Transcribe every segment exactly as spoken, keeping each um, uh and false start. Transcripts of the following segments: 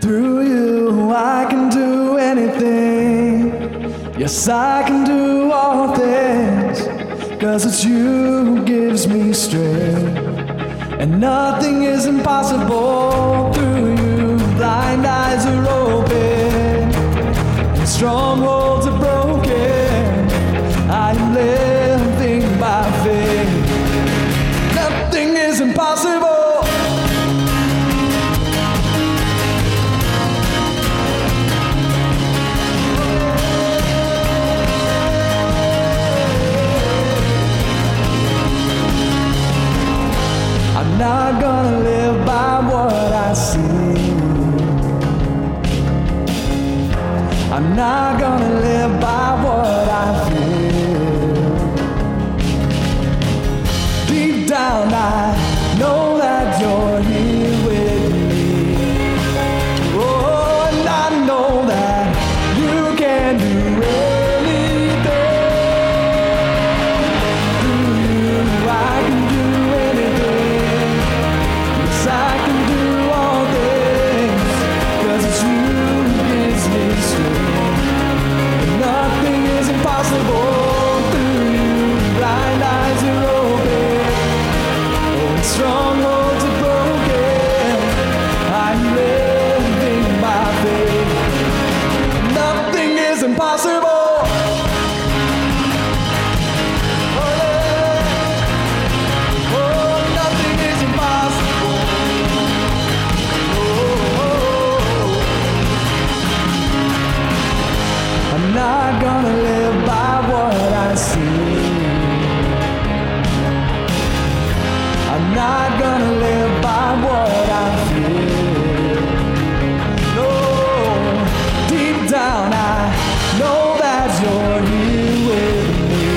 Through you I can do anything. Yes, I can do all things, 'cause it's you who gives me strength. And nothing is impossible through you. Blind eyes are open and strongholds are broken. I am living by faith. Nothing is impossible. I'm not gonna live by what I see. I'm not gonna live by what I feel. Deep down I know that you're here with me. Oh, and I know that you can do anything. Through you I can do anything. Yes, I can do all things, 'cause it's you who gives me strength. Nothing is impossible through you. Blind eyes are open, oh, and strongholds are broken. I'm living by faith. Nothing is impossible. Oh, yeah. Oh, nothing is impossible. Oh, I'm not gonna live by what I see. I'm not gonna live by what I feel. No, deep down I know that you're here with me.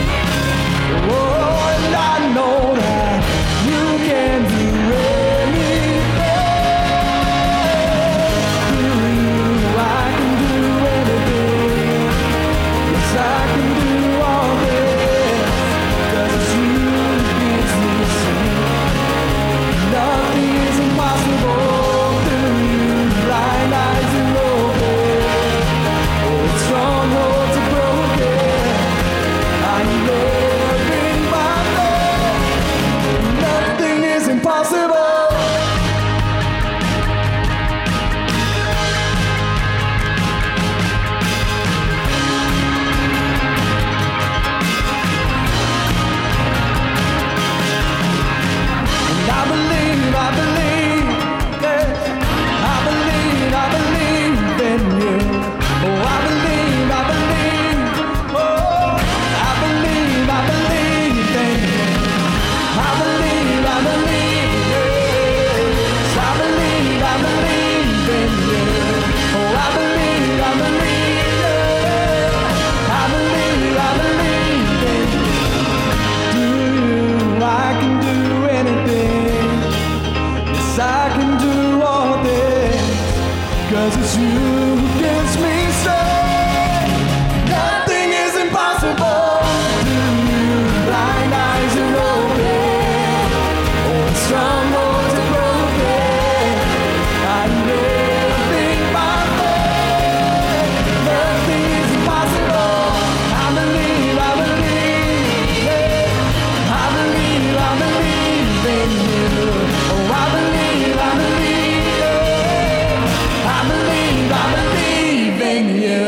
Oh, and I know that you can do anything. Through you I can do anything. Yes, I can do all this, 'cause it's you who gives me strength. Nothing is impossible through you. Blind eyes are open, oh, strongholds are broken. I'm living by faith. Nothing is impossible. And I believe, I believe, yeah. I believe, I believe in you. Oh, I believe, I believe, oh, I believe, I believe in you. I believe, I believe, yes. I believe, I believe in you. Oh, I believe, I believe, yeah. I believe, I believe in you. Through you I can do anything. Yes, I can do all things, 'cause it's you who gives me strength. Nothing is impossible through you. Blind eyes are open, oh, and strongholds are broken. I'm living by faith. Nothing is impossible. I believe, I believe, yeah. I believe, I believe in you. Oh, I believe, I believe, yeah. I believe, I believe in you.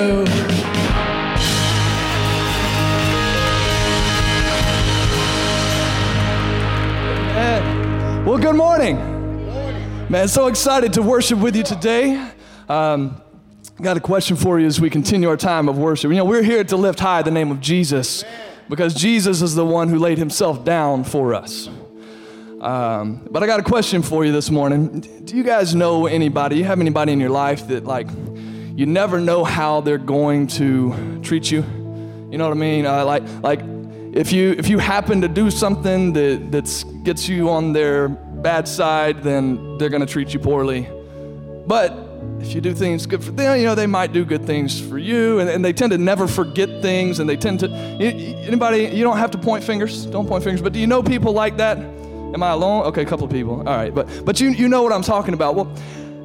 Amen. Well, good morning. Man, so excited to worship with you today. Um, got a question for you as we continue our time of worship. You know, we're here to lift high the name of Jesus, because Jesus is the one who laid himself down for us. Um, but I got a question for you this morning. Do you guys know anybody, you have anybody in your life that, like, you never know how they're going to treat you? You know what I mean? Uh, like, like if you if you happen to do something that that's, gets you on their bad side, then they're going to treat you poorly. But if you do things good for them, you know, they might do good things for you, and, and they tend to never forget things, and they tend to, you, anybody, you don't have to point fingers, don't point fingers, but do you know people like that? Am I alone? Okay, a couple of people, all right, but but you you know what I'm talking about. Well,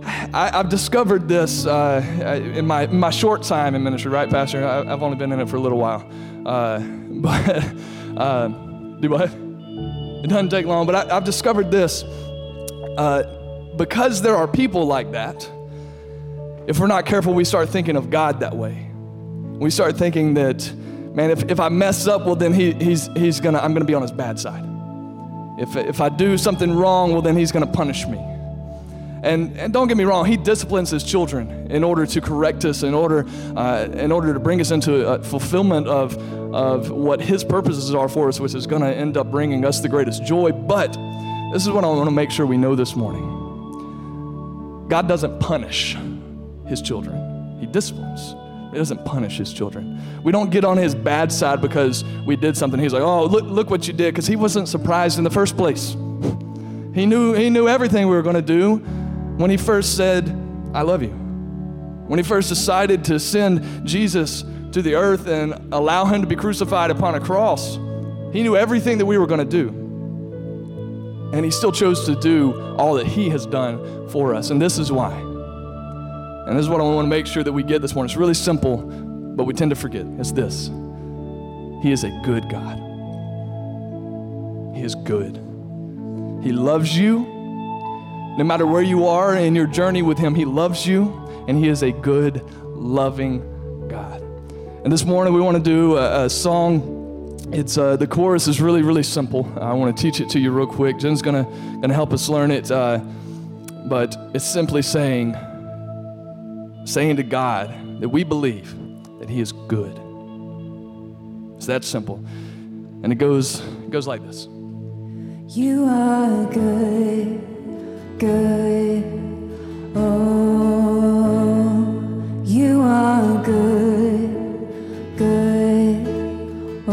I, I've discovered this uh, in my in my short time in ministry, right, Pastor? I, I've only been in it for a little while. Uh, but, uh, do what? It doesn't take long, but I, I've discovered this. Uh, because there are people like that, if we're not careful, we start thinking of God that way. We start thinking that, man, if, if I mess up, well, then he, he's, he's gonna, I'm gonna be on his bad side. If, if I do something wrong, well, then he's gonna punish me. And, and don't get me wrong, he disciplines his children in order to correct us, in order, uh, in order to bring us into a fulfillment of, of what his purposes are for us, which is gonna end up bringing us the greatest joy. But this is what I wanna make sure we know this morning. God doesn't punish his children. He disciplines. He doesn't punish his children. We don't get on his bad side because we did something. He's like, oh, look, look what you did, because he wasn't surprised in the first place. He knew, he knew everything we were gonna do when he first said, I love you. When he first decided to send Jesus to the earth and allow him to be crucified upon a cross, he knew everything that we were gonna do. And he still chose to do all that he has done for us. And this is why. And this is what I want to make sure that we get this morning. It's really simple, but we tend to forget. It's this. He is a good God. He is good. He loves you. No matter where you are in your journey with him, he loves you, and he is a good, loving God. And this morning we want to do a, a song. It's uh, the chorus is really, really simple. I want to teach it to you real quick. Jen's gonna gonna help us learn it, uh, but it's simply saying, saying to God that we believe that he is good. It's that simple, and it goes it goes like this. You are good. Good, oh, you are good, good,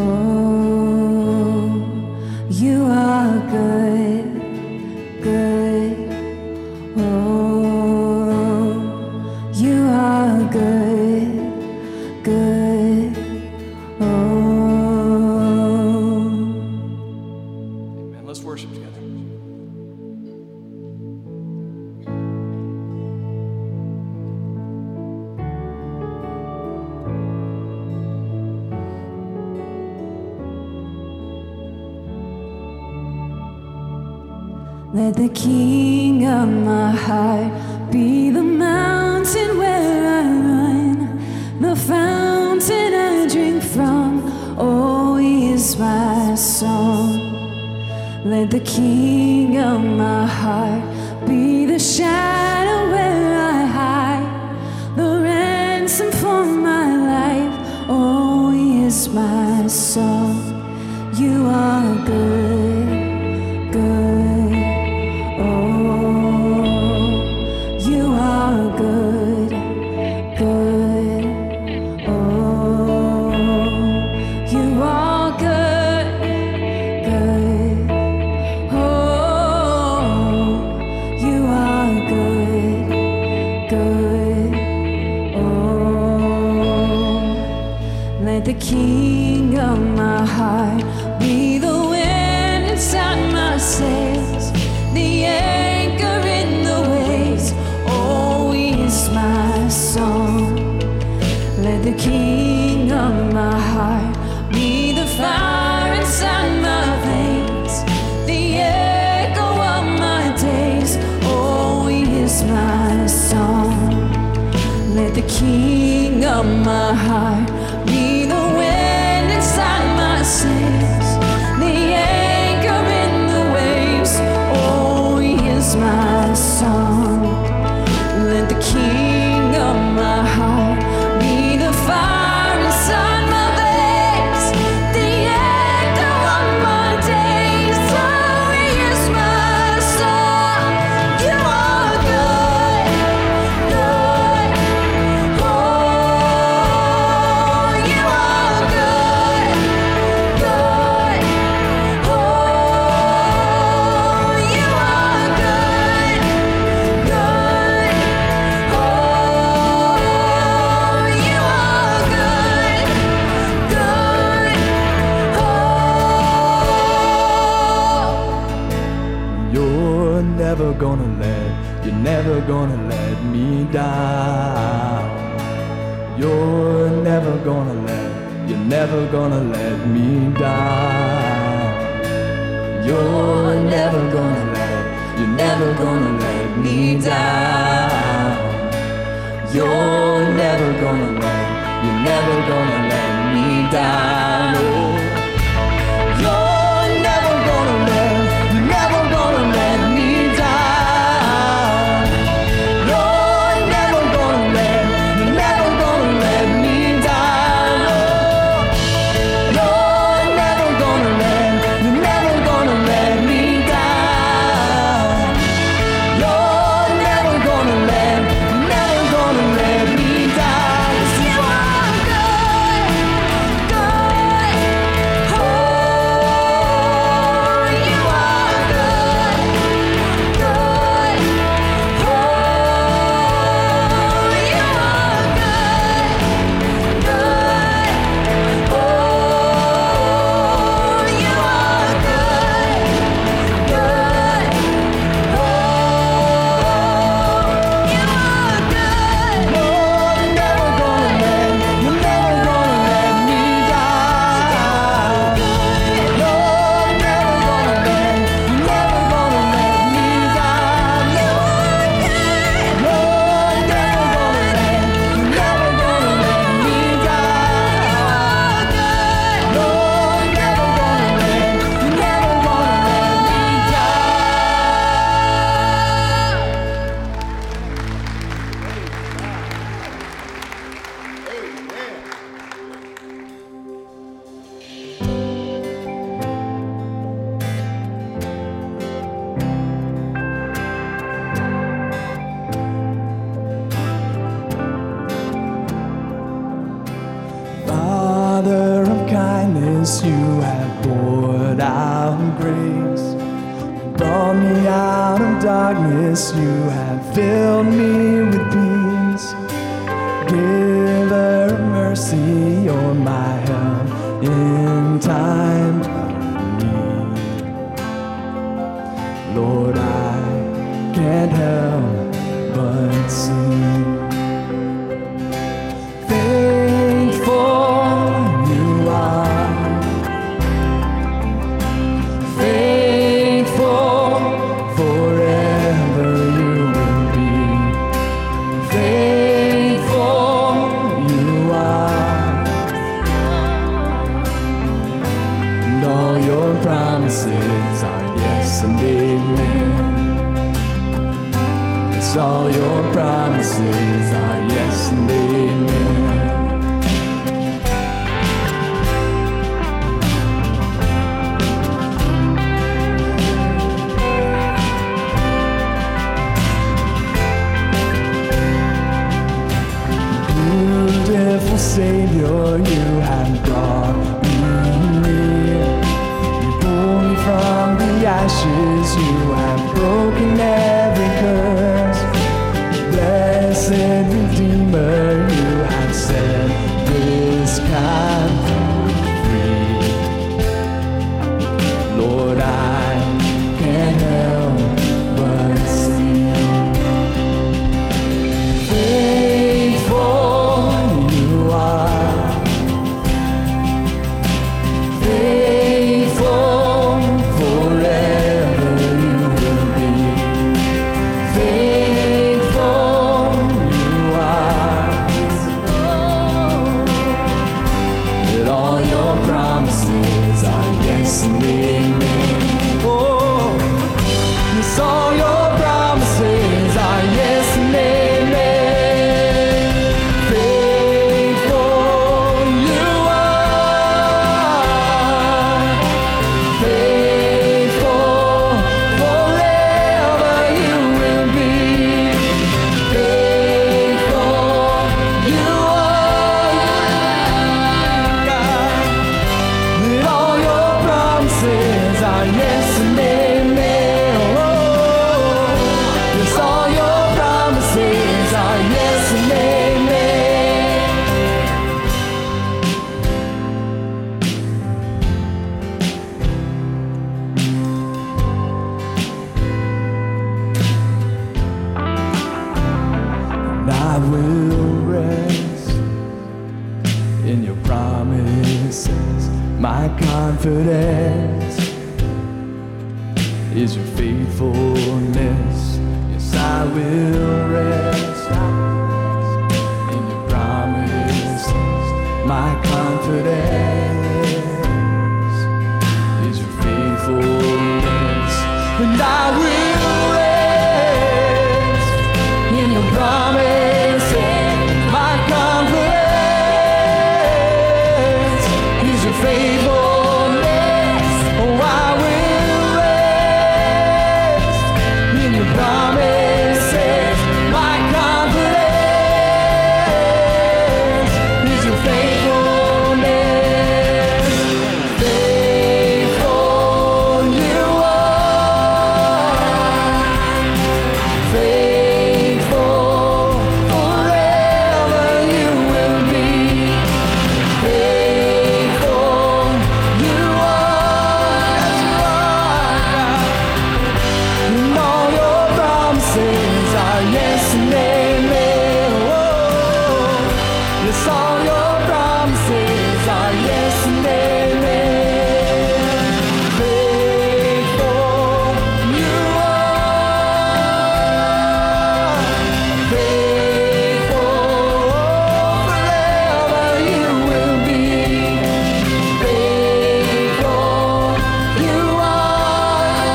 oh, you are good, good, oh, you are good, good, oh. Amen. Let's worship together. Let the king of my heart be the mountain where I run, the fountain I drink from. Oh, he is my song. Let the king of my heart be the shadow where I hide, the ransom for my life. Oh, he is my song. You are good, good. The king of my heart be the wind inside my sails, the anchor in the waves. Oh, he is my song. Let the king of my heart be the fire inside my veins, the echo of my days. Oh, he is my song. Let the king of my heart be the wind inside my sails, the anchor in the waves. Oh, he is my song. Let the king of my heart be the fire inside my veins, the echo of my days. Oh, he is my song. You are good, good. Oh, you are good, good. Oh, me down. You're never gonna let, you're never gonna let me down. You're never gonna let, you're never gonna let me down. You're never gonna let, you're never gonna let me down. Oh. You're never gonna let, you're never gonna let me down. You're never gonna let, you're never gonna let me down. Oh. You're never gonna let, you're never gonna let me down. You're never gonna let, you're never gonna let me down. 'Cause you are good, good. Oh, you are good, good. Oh, you are good, good. Oh, you are good, good. Oh, you are good. You're never gonna let, you're never gonna let me down. You're never gonna let, you're never gonna let me down. You're never gonna let, you're never gonna let me down. You're never gonna let, you're never gonna let me down. Father of kindness, you have poured out grace. Brought me out of darkness, you have filled me with peace. Giver of mercy, you're my help in time of need. Lord, I can't help but sing. Faithful you are, faithful forever you will be. Faithful you are, and all your promises are yes and amen. Yes, all your promises are yes and amen. Beautiful Savior, you have brought me near. You pull me from the ashes, you have broken every curse. Blessed Redeemer, you have set this captive free. Lord, I can't help but sing. Faithful you are, faithful forever you will be. Faithful you I will rest in your promises. My confidence is your faithfulness. Yes, I will rest in your promises. My confidence is your faithfulness. And I will rest in your promises. My confidence is your faithfulness. Oh, I will rest in your promises. My confidence is your faithfulness. Faithful you are. Faithful forever you will be. Faithful you are. Yes, you are, God. And all your promises are yes and amen. Oh, yes, all your promises are yes and amen. Faithful you are. Faithful forever you will be. Faithful you are.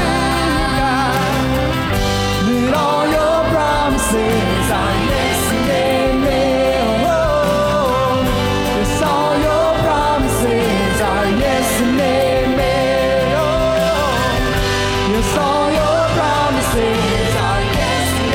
We believe, God, that all your promises are yes and amen. Oh, yes, all your promises are yes and amen. Oh, yes, all your promises are yes and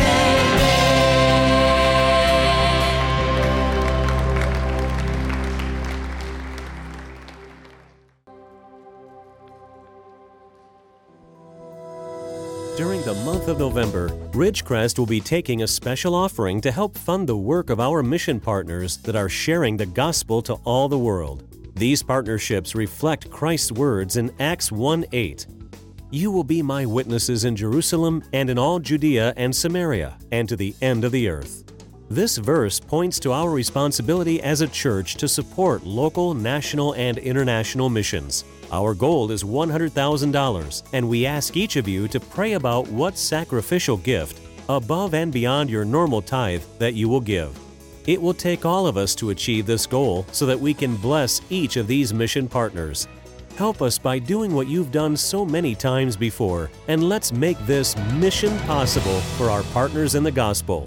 During the month of November, Ridgecrest will be taking a special offering to help fund the work of our mission partners that are sharing the gospel to all the world. These partnerships reflect Christ's words in Acts one eight. You will be my witnesses in Jerusalem and in all Judea and Samaria and to the end of the earth. This verse points to our responsibility as a church to support local, national, and international missions. Our goal is one hundred thousand dollars, and we ask each of you to pray about what sacrificial gift, above and beyond your normal tithe, that you will give. It will take all of us to achieve this goal so that we can bless each of these mission partners. Help us by doing what you've done so many times before, and let's make this mission possible for our partners in the gospel.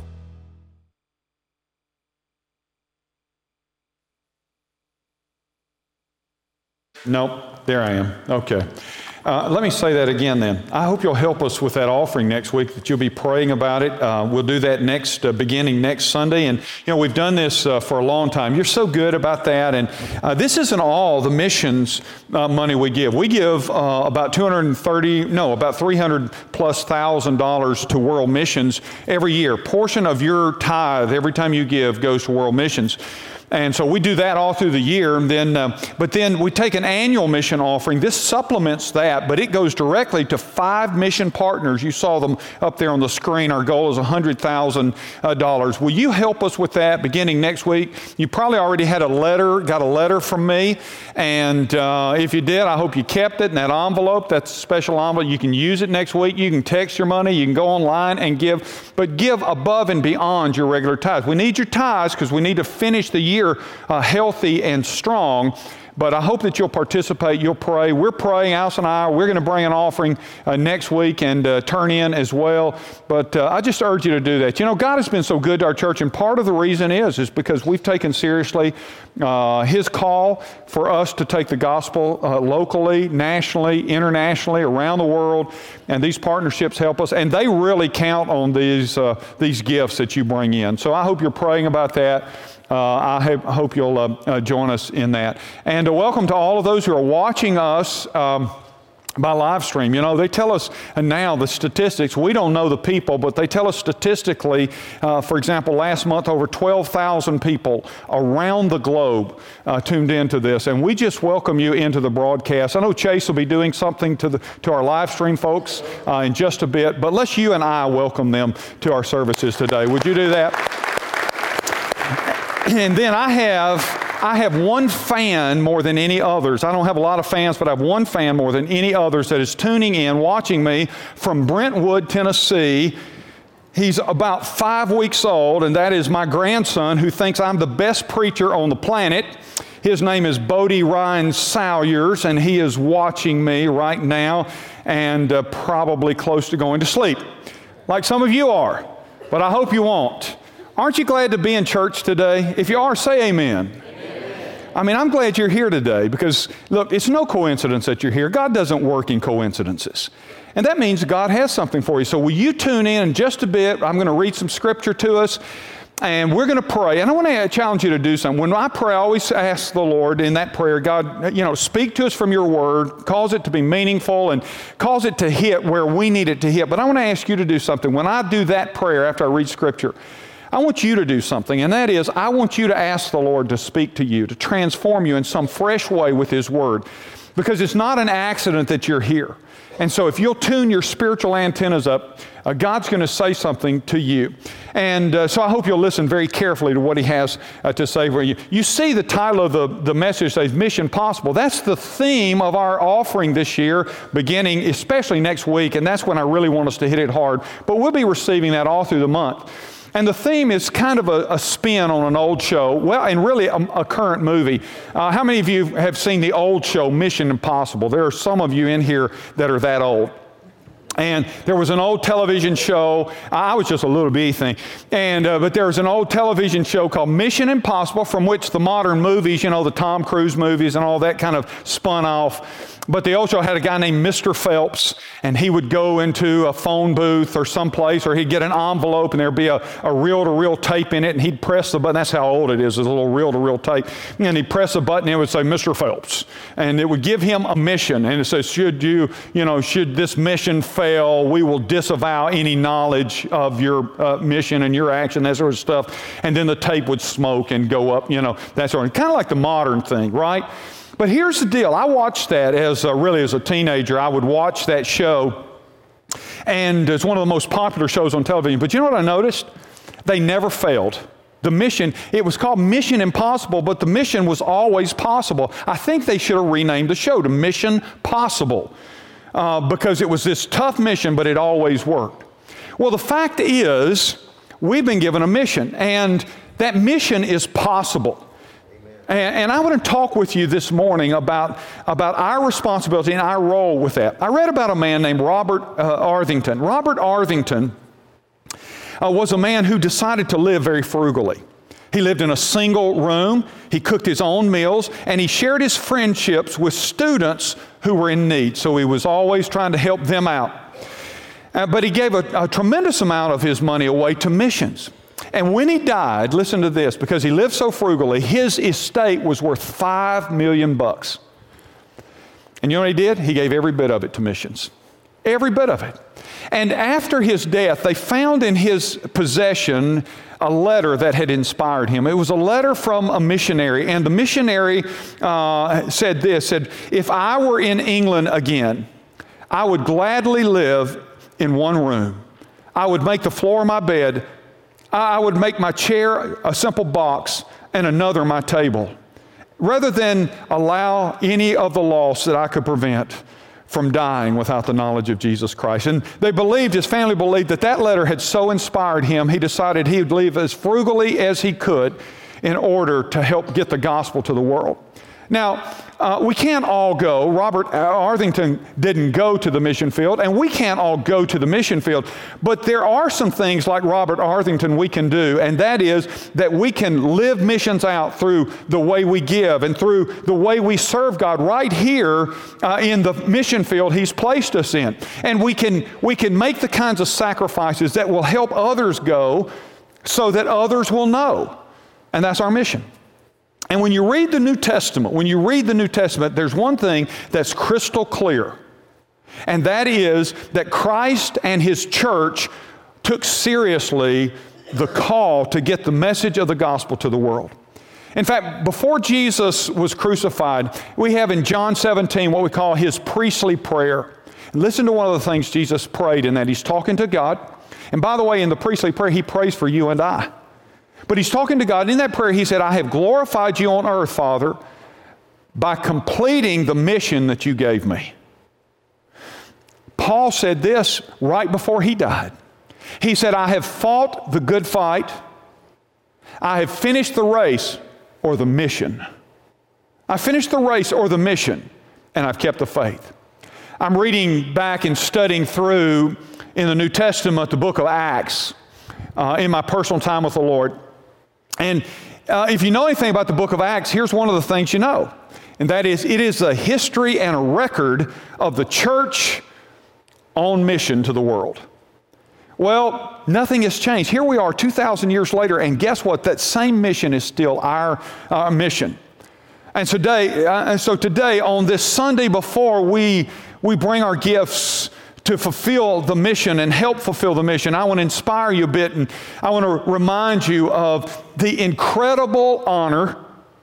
Nope, there I am. Okay. Uh, let me say that again then. I hope you'll help us with that offering next week, that you'll be praying about it. Uh, we'll do that next, uh, beginning next Sunday. And, you know, we've done this uh, for a long time. You're so good about that. And uh, this isn't all the missions uh, money we give. We give uh, about two hundred thirty, no, about three hundred plus thousand dollars to world missions every year. Portion of your tithe every time you give goes to world missions. And so we do that all through the year. And then, uh, but then we take an annual mission offering. This supplements that, but it goes directly to five mission partners. You saw them up there on the screen. Our goal is one hundred thousand dollars. Will you help us with that beginning next week? You probably already had a letter, got a letter from me. And uh, if you did, I hope you kept it in that envelope. That's a special envelope. You can use it next week. You can text your money. You can go online and give. But give above and beyond your regular tithes. We need your tithes because we need to finish the year Uh, healthy and strong. But I hope that you'll participate, you'll pray. We're praying, Alice and I, we're going to bring an offering uh, next week and uh, turn in as well. But uh, I just urge you to do that. You know, God has been so good to our church, and part of the reason is, is because we've taken seriously uh, His call for us to take the gospel uh, locally, nationally, internationally, around the world. And these partnerships help us, and they really count on these, uh, these gifts that you bring in. So I hope you're praying about that. Uh, I hope, hope you'll uh, uh, join us in that. And uh, welcome to all of those who are watching us um, by live stream. You know, they tell us uh, now the statistics. We don't know the people, but they tell us statistically, uh, for example, last month over twelve thousand people around the globe uh, tuned into this. And we just welcome you into the broadcast. I know Chase will be doing something to, the, to our live stream folks uh, in just a bit, but let's you and I welcome them to our services today. Would you do that? And then I have, I have one fan more than any others. I don't have a lot of fans, but I have one fan more than any others that is tuning in, watching me from Brentwood, Tennessee. He's about five weeks old, and that is my grandson who thinks I'm the best preacher on the planet. His name is Bodie Ryan Salyers, and he is watching me right now and uh, probably close to going to sleep, like some of you are, but I hope you won't. Aren't you glad to be in church today? If you are, say amen. Amen. I mean, I'm glad you're here today because, look, it's no coincidence that you're here. God doesn't work in coincidences. And that means God has something for you. So will you tune in in just a bit? I'm going to read some scripture to us, and we're going to pray. And I want to challenge you to do something. When I pray, I always ask the Lord in that prayer, God, you know, speak to us from your word, cause it to be meaningful, and cause it to hit where we need it to hit. But I want to ask you to do something. When I do that prayer after I read scripture, I want you to do something, and that is I want you to ask the Lord to speak to you, to transform you in some fresh way with His Word, because it's not an accident that you're here. And so if you'll tune your spiritual antennas up, uh, God's going to say something to you. And uh, so I hope you'll listen very carefully to what He has uh, to say for you. You see the title of the, the message says Mission Possible. That's the theme of our offering this year, beginning especially next week, and that's when I really want us to hit it hard. But we'll be receiving that all through the month. And the theme is kind of a, a spin on an old show, well, and really a, a current movie. Uh, how many of you have seen the old show, Mission Impossible? There are some of you in here that are that old. And there was an old television show. I was just a little bitty thing. And, uh, but there was an old television show called Mission Impossible, from which the modern movies, you know, the Tom Cruise movies and all that kind of spun off. But the old show had a guy named Mister Phelps, and he would go into a phone booth or someplace, or he'd get an envelope, and there'd be a, a reel-to-reel tape in it, and he'd press the button. That's how old it is, is a little reel-to-reel tape. And he'd press the button, and it would say, Mister Phelps. And it would give him a mission. And it says, should you, you know, should this mission fail, we will disavow any knowledge of your uh, mission and your action, that sort of stuff. And then the tape would smoke and go up, you know, that sort of, kind of like the modern thing, right? But here's the deal. I watched that as uh, really as a teenager. I would watch that show, and it's one of the most popular shows on television. But you know what I noticed? They never failed. The mission, it was called Mission Impossible, but the mission was always possible. I think they should have renamed the show to Mission Possible uh, because it was this tough mission, but it always worked. Well, the fact is, we've been given a mission, and that mission is possible. And, and I want to talk with you this morning about, about our responsibility and our role with that. I read about a man named Robert uh, Arthington. Robert Arthington uh, was a man who decided to live very frugally. He lived in a single room, he cooked his own meals, and he shared his friendships with students who were in need. So he was always trying to help them out. Uh, but he gave a, a tremendous amount of his money away to missions. And when he died, listen to this, because he lived so frugally, his estate was worth five million bucks. And you know what he did? He gave every bit of it to missions. Every bit of it. And after his death, they found in his possession a letter that had inspired him. It was a letter from a missionary, and the missionary uh, said this, said, if I were in England again, I would gladly live in one room. I would make the floor of my bed, I would make my chair a simple box and another my table, rather than allow any of the loss that I could prevent from dying without the knowledge of Jesus Christ. And they believed, his family believed, that that letter had so inspired him, he decided he would live as frugally as he could in order to help get the gospel to the world. Now, uh, we can't all go. Robert Arthington didn't go to the mission field, and we can't all go to the mission field. But there are some things like Robert Arthington we can do, and that is that we can live missions out through the way we give and through the way we serve God right here uh, in the mission field He's placed us in. And we can, we can make the kinds of sacrifices that will help others go so that others will know. And that's our mission. And when you read the New Testament, when you read the New Testament, there's one thing that's crystal clear. And that is that Christ and His church took seriously the call to get the message of the gospel to the world. In fact, before Jesus was crucified, we have in John seventeen what we call His priestly prayer. And listen to one of the things Jesus prayed in that. He's talking to God. And by the way, in the priestly prayer, He prays for you and I. But he's talking to God. And in that prayer, he said, I have glorified you on earth, Father, by completing the mission that you gave me. Paul said this right before he died. He said, I have fought the good fight. I have finished the race or the mission. I finished the race or the mission, and I've kept the faith. I'm reading back and studying through in the New Testament the book of Acts uh, in my personal time with the Lord. And uh, if you know anything about the book of Acts, here's one of the things you know. And that is, it is a history and a record of the church on mission to the world. Well, nothing has changed. Here we are two thousand years later, and guess what? That same mission is still our, our mission. And today, uh, and so today, on this Sunday before we, we bring our gifts to fulfill the mission and help fulfill the mission, I want to inspire you a bit, and I want to remind you of the incredible honor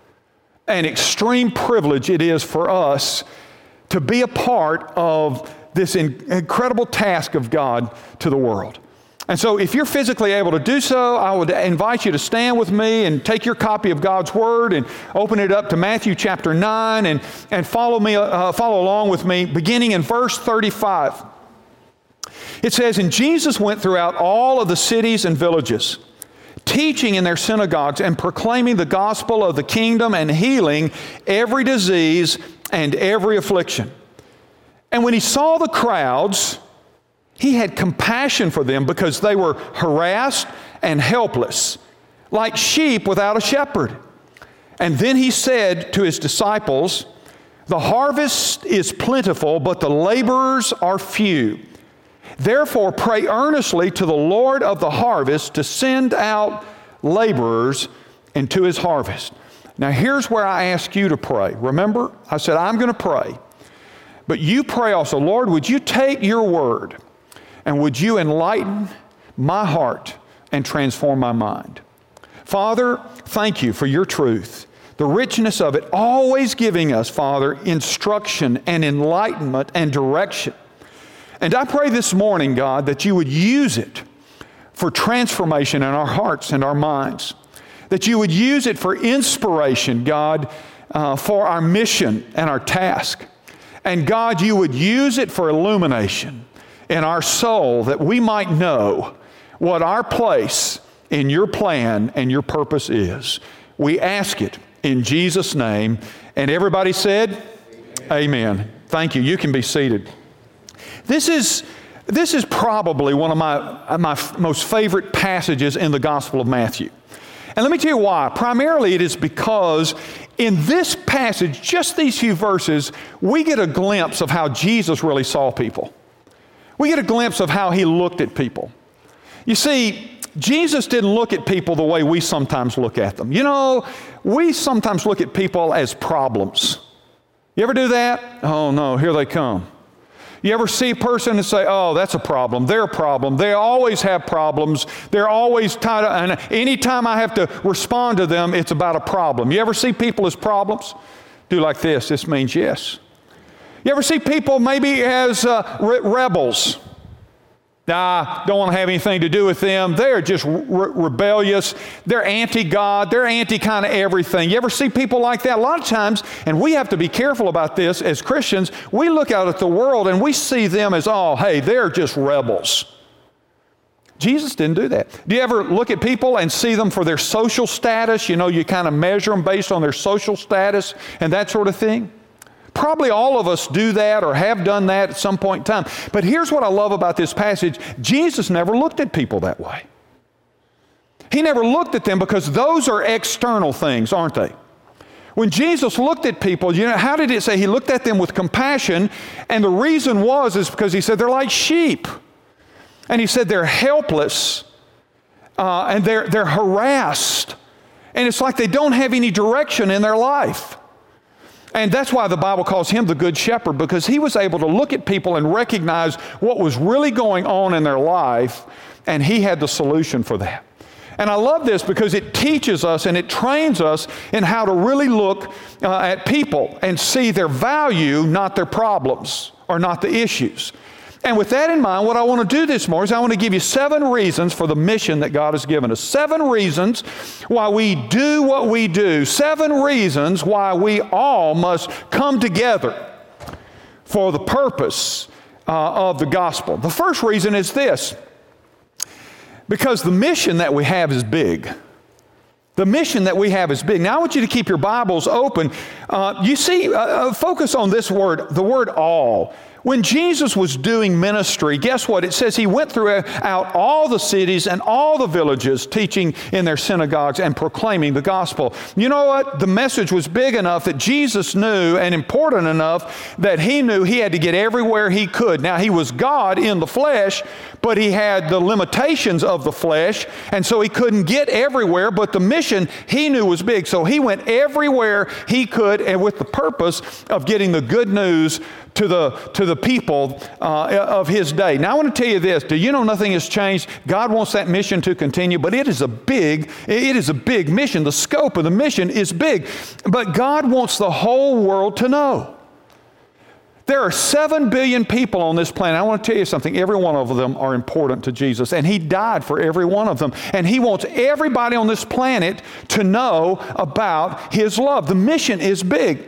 and extreme privilege it is for us to be a part of this in- incredible task of God to the world. And so if you're physically able to do so, I would invite you to stand with me and take your copy of God's Word and open it up to Matthew chapter nine and, and follow me, uh, follow along with me, beginning in verse thirty-five. It says, and Jesus went throughout all of the cities and villages, teaching in their synagogues and proclaiming the gospel of the kingdom and healing every disease and every affliction. And when he saw the crowds, he had compassion for them because they were harassed and helpless, like sheep without a shepherd. And then he said to his disciples, the harvest is plentiful, but the laborers are few. Therefore, pray earnestly to the Lord of the harvest to send out laborers into his harvest. Now, here's where I ask you to pray. Remember, I said, I'm going to pray. But you pray also, Lord, would you take your word and would you enlighten my heart and transform my mind? Father, thank you for your truth, the richness of it, always giving us, Father, instruction and enlightenment and direction. And I pray this morning, God, that you would use it for transformation in our hearts and our minds, that you would use it for inspiration, God, uh, for our mission and our task. And God, you would use it for illumination in our soul that we might know what our place in your plan and your purpose is. We ask it in Jesus' name. And everybody said, Amen. Amen. Thank you. You can be seated. This is, this is probably one of my, my most favorite passages in the Gospel of Matthew. And let me tell you why. Primarily it is because in this passage, just these few verses, we get a glimpse of how Jesus really saw people. We get a glimpse of how he looked at people. You see, Jesus didn't look at people the way we sometimes look at them. You know, we sometimes look at people as problems. You ever do that? Oh no, here they come. You ever see a person and say, oh, that's a problem, they're a problem, they always have problems, they're always tied up, and anytime I have to respond to them, it's about a problem. You ever see people as problems? Do like this, this means yes. You ever see people maybe as uh, re- rebels? Nah, don't want to have anything to do with them. They're just re- rebellious. They're anti-God. They're anti kind of everything. You ever see people like that? A lot of times, and we have to be careful about this as Christians, we look out at the world and we see them as, oh, hey, they're just rebels. Jesus didn't do that. Do you ever look at people and see them for their social status? You know, you kind of measure them based on their social status and that sort of thing. Probably all of us do that or have done that at some point in time. But here's what I love about this passage. Jesus never looked at people that way. He never looked at them because those are external things, aren't they? When Jesus looked at people, you know, how did it say? He looked at them with compassion, and the reason was is because he said they're like sheep. And he said they're helpless, uh, and they're, they're harassed. And it's like they don't have any direction in their life. And that's why the Bible calls him the Good Shepherd, because he was able to look at people and recognize what was really going on in their life, and he had the solution for that. And I love this because it teaches us and it trains us in how to really look uh, at people and see their value, not their problems or not the issues. And with that in mind, what I want to do this morning is I want to give you seven reasons for the mission that God has given us. Seven reasons why we do what we do. Seven reasons why we all must come together for the purpose uh, of the gospel. The first reason is this: because the mission that we have is big. The mission that we have is big. Now I want you to keep your Bibles open. Uh, you see, uh, focus on this word, the word all. When Jesus was doing ministry, guess what? It says he went throughout all the cities and all the villages, teaching in their synagogues and proclaiming the gospel. You know what? The message was big enough that Jesus knew, and important enough that he knew he had to get everywhere he could. Now, he was God in the flesh, but he had the limitations of the flesh, and so he couldn't get everywhere, but the mission he knew was big. So he went everywhere he could, and with the purpose of getting the good news to the to the people uh, of his day. Now I want to tell you this: do you know nothing has changed? God wants that mission to continue, but it is a big it is a big mission. The scope of the mission is big, but God wants the whole world to know. There are seven billion people on this planet. I want to tell you something. Every one of them are important to Jesus, and he died for every one of them. And he wants everybody on this planet to know about his love. The mission is big.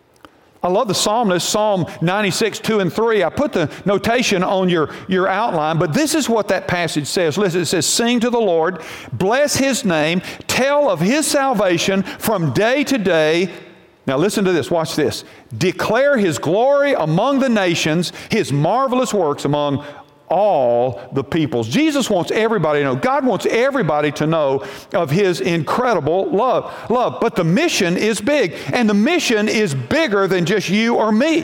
I love the psalmist, Psalm ninety-six, two and three. I put the notation on your, your outline, but this is what that passage says. Listen, it says, sing to the Lord, bless his name, tell of his salvation from day to day. Now listen to this, watch this. Declare his glory among the nations, his marvelous works among all the peoples. Jesus wants everybody to know. God wants everybody to know of his incredible love. Love. But the mission is big, and the mission is bigger than just you or me.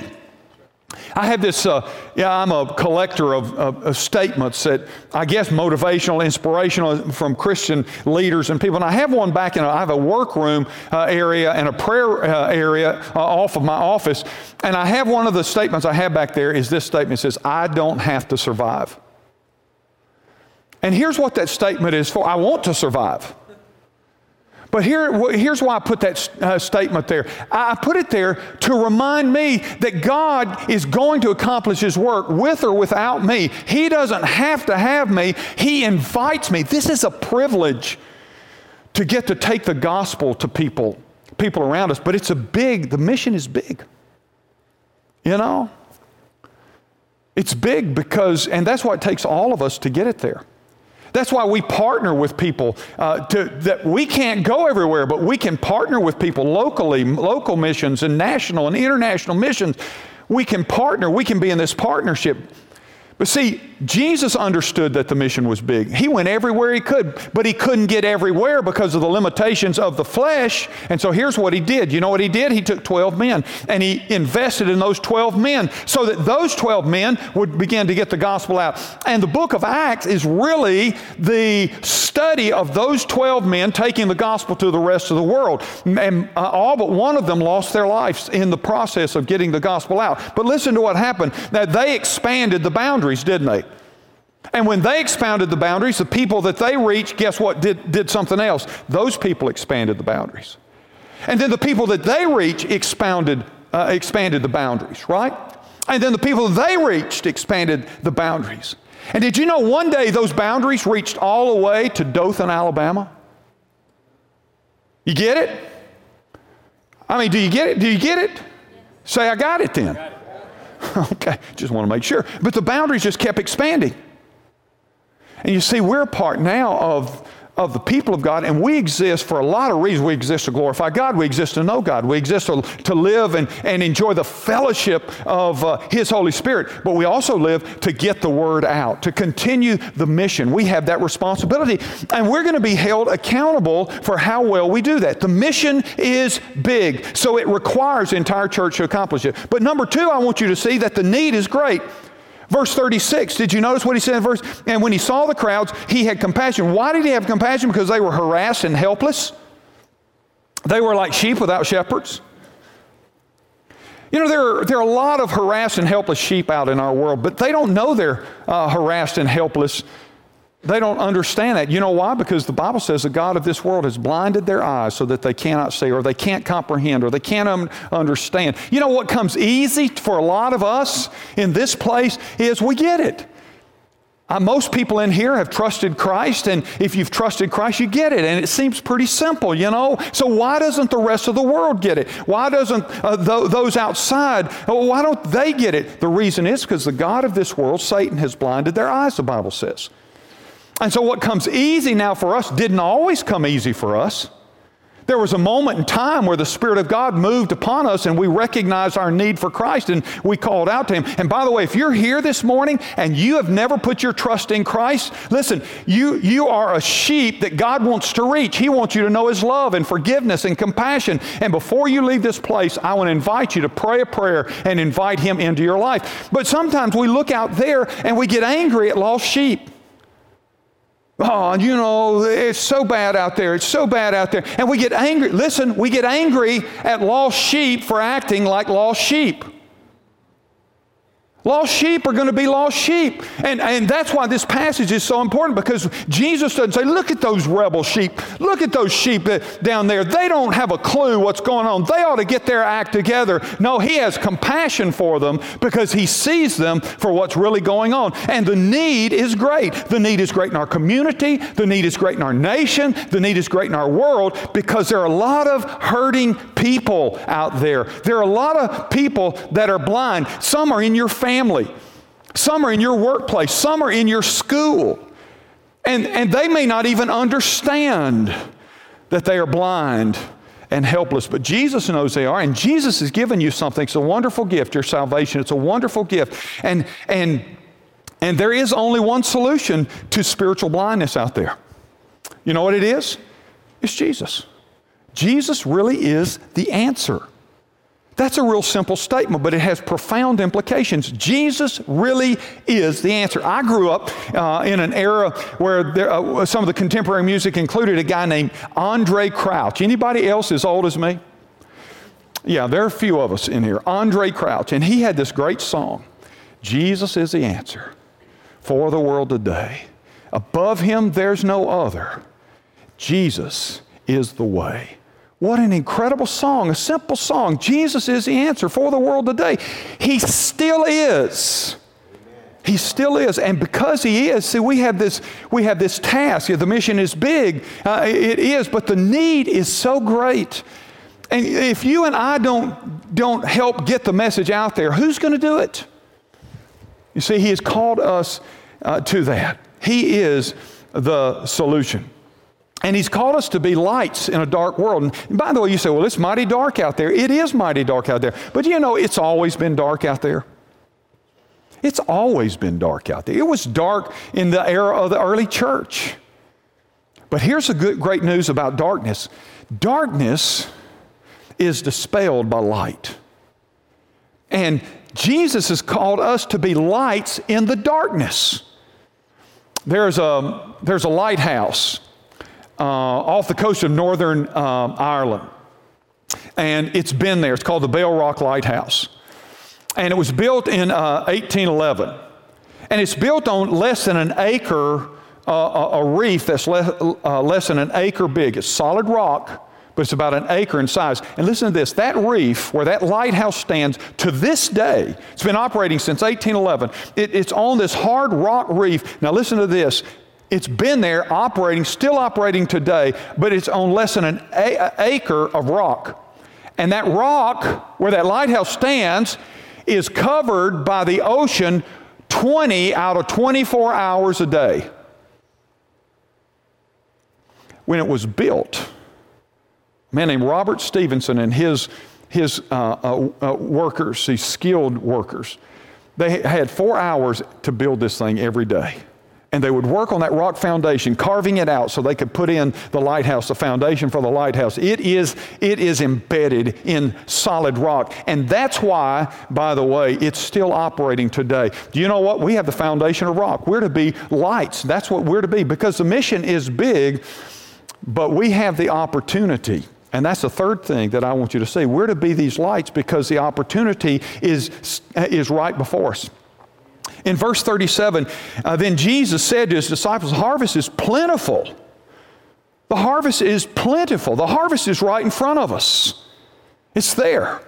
I have this, uh, yeah, I'm a collector of, of, of statements that I guess motivational, inspirational from Christian leaders and people. And I have one back in, a, I have a workroom uh, area and a prayer uh, area uh, off of my office. And I have one of the statements I have back there is this statement. It says, I don't have to survive. And here's what that statement is for. I want to survive. But here, here's why I put that uh, statement there. I put it there to remind me that God is going to accomplish his work with or without me. He doesn't have to have me. He invites me. This is a privilege to get to take the gospel to people, people around us. But it's a big, the mission is big. You know? It's big because, and that's why it takes all of us to get it there. That's why we partner with people uh, to, that we can't go everywhere, but we can partner with people locally, local missions and national and international missions. We can partner. We can be in this partnership. But see, Jesus understood that the mission was big. He went everywhere he could, but he couldn't get everywhere because of the limitations of the flesh. And so here's what he did. You know what he did? He took twelve men and he invested in those twelve men so that those twelve men would begin to get the gospel out. And the book of Acts is really the study of those twelve men taking the gospel to the rest of the world. And uh, all but one of them lost their lives in the process of getting the gospel out. But listen to what happened. Now, they expanded the boundaries, didn't they? And when they expanded the boundaries, the people that they reached, guess what, did, did something else. Those people expanded the boundaries. And then the people that they reached expounded, uh, expanded the boundaries, right? And then the people that they reached expanded the boundaries. And did you know one day those boundaries reached all the way to Dothan, Alabama? You get it? I mean, do you get it? Do you get it? Say, I got it then. Okay, just want to make sure. But the boundaries just kept expanding. And you see, we're a part now of, of the people of God, and we exist for a lot of reasons. We exist to glorify God. We exist to know God. We exist to, to live and, and enjoy the fellowship of uh, his Holy Spirit. But we also live to get the word out, to continue the mission. We have that responsibility, and we're going to be held accountable for how well we do that. The mission is big, so it requires the entire church to accomplish it. But number two, I want you to see that the need is great. Verse thirty-six, did you notice what he said in verse? And when he saw the crowds, he had compassion. Why did he have compassion? Because they were harassed and helpless. They were like sheep without shepherds. You know, there are, there are a lot of harassed and helpless sheep out in our world, but they don't know they're uh, harassed and helpless They don't understand that. You know why? Because the Bible says the God of this world has blinded their eyes so that they cannot see, or they can't comprehend, or they can't un- understand. You know what comes easy for a lot of us in this place is we get it. Uh, most people in here have trusted Christ, and if you've trusted Christ, you get it, and it seems pretty simple, you know? So why doesn't the rest of the world get it? Why doesn't uh, th- those outside, why don't they get it? The reason is because the God of this world, Satan, has blinded their eyes, the Bible says. And so what comes easy now for us didn't always come easy for us. There was a moment in time where the Spirit of God moved upon us and we recognized our need for Christ and we called out to Him. And by the way, if you're here this morning and you have never put your trust in Christ, listen, you, you are a sheep that God wants to reach. He wants you to know His love and forgiveness and compassion. And before you leave this place, I want to invite you to pray a prayer and invite Him into your life. But sometimes we look out there and we get angry at lost sheep. Oh, you know, it's so bad out there. It's so bad out there. And we get angry. Listen, we get angry at lost sheep for acting like lost sheep. Lost sheep are going to be lost sheep. And, and that's why this passage is so important, because Jesus doesn't say, look at those rebel sheep. Look at those sheep that, down there. They don't have a clue what's going on. They ought to get their act together. No, He has compassion for them because He sees them for what's really going on. And the need is great. The need is great in our community. The need is great in our nation. The need is great in our world, because there are a lot of hurting people out there. There are a lot of people that are blind. Some are in your family. Family. Some are in your workplace. Some are in your school. And, and they may not even understand that they are blind and helpless. But Jesus knows they are. And Jesus has given you something. It's a wonderful gift, your salvation. It's a wonderful gift. And, and, and there is only one solution to spiritual blindness out there. You know what it is? It's Jesus. Jesus really is the answer. That's a real simple statement, but it has profound implications. Jesus really is the answer. I grew up uh, in an era where there, uh, some of the contemporary music included a guy named Andre Crouch. Anybody else as old as me? Yeah, there are a few of us in here. Andre Crouch, and he had this great song, Jesus is the answer for the world today. Above Him there's no other. Jesus is the way. What an incredible song, a simple song. Jesus is the answer for the world today. He still is. He still is. And because He is, see, we have this, we have this task. The mission is big. Uh, it is, but the need is so great. And if you and I don't, don't help get the message out there, who's going to do it? You see, He has called us uh, to that. He is the solution. And He's called us to be lights in a dark world. And by the way, you say, well, it's mighty dark out there. It is mighty dark out there. But you know, it's always been dark out there. It's always been dark out there. It was dark in the era of the early church. But here's the good, great news about darkness. Darkness is dispelled by light. And Jesus has called us to be lights in the darkness. There's a, there's a lighthouse Uh, off the coast of Northern um, Ireland. And it's been there. It's called the Bell Rock Lighthouse. And it was built in uh, eighteen eleven. And it's built on less than an acre, uh, a, a reef that's le- uh, less than an acre big. It's solid rock, but it's about an acre in size. And listen to this, that reef where that lighthouse stands to this day, it's been operating since eighteen eleven. It, it's on this hard rock reef. Now listen to this. It's been there operating, still operating today, but it's on less than an a- acre of rock. And that rock, where that lighthouse stands, is covered by the ocean twenty out of twenty-four hours a day. When it was built, a man named Robert Stevenson and his, his uh, uh, uh, workers, these skilled workers, they had four hours to build this thing every day. And they would work on that rock foundation, carving it out so they could put in the lighthouse, the foundation for the lighthouse. It is, it is embedded in solid rock. And that's why, by the way, it's still operating today. Do you know what? We have the foundation of rock. We're to be lights. That's what we're to be, because the mission is big, but we have the opportunity. And that's the third thing that I want you to see. We're to be these lights because the opportunity is, is right before us. In verse thirty-seven, uh, then Jesus said to his disciples, the harvest is plentiful. The harvest is plentiful. The harvest is right in front of us. It's there.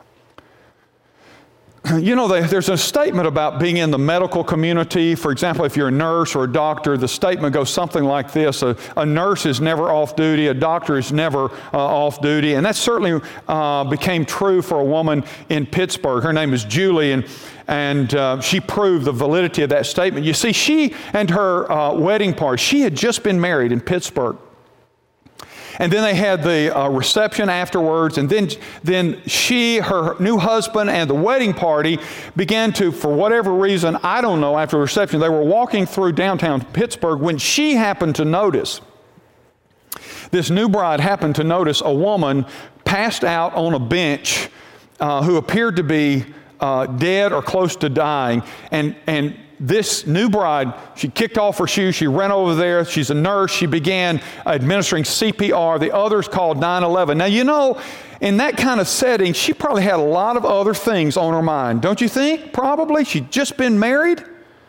You know, there's a statement about being in the medical community. For example, if you're a nurse or a doctor, the statement goes something like this. A, a nurse is never off duty. A doctor is never uh, off duty. And that certainly uh, became true for a woman in Pittsburgh. Her name is Julie, and, and uh, she proved the validity of that statement. You see, she and her uh, wedding party, she had just been married in Pittsburgh. And then they had the uh, reception afterwards, and then, then she, her new husband, and the wedding party began to, for whatever reason, I don't know, after the reception, they were walking through downtown Pittsburgh when she happened to notice, this new bride happened to notice a woman passed out on a bench uh, who appeared to be uh, dead or close to dying, and and this new bride, she kicked off her shoes, she ran over there, she's a nurse, she began administering C P R. The others called nine one one. Now, you know, in that kind of setting, she probably had a lot of other things on her mind, don't you think? Probably. She'd just been married.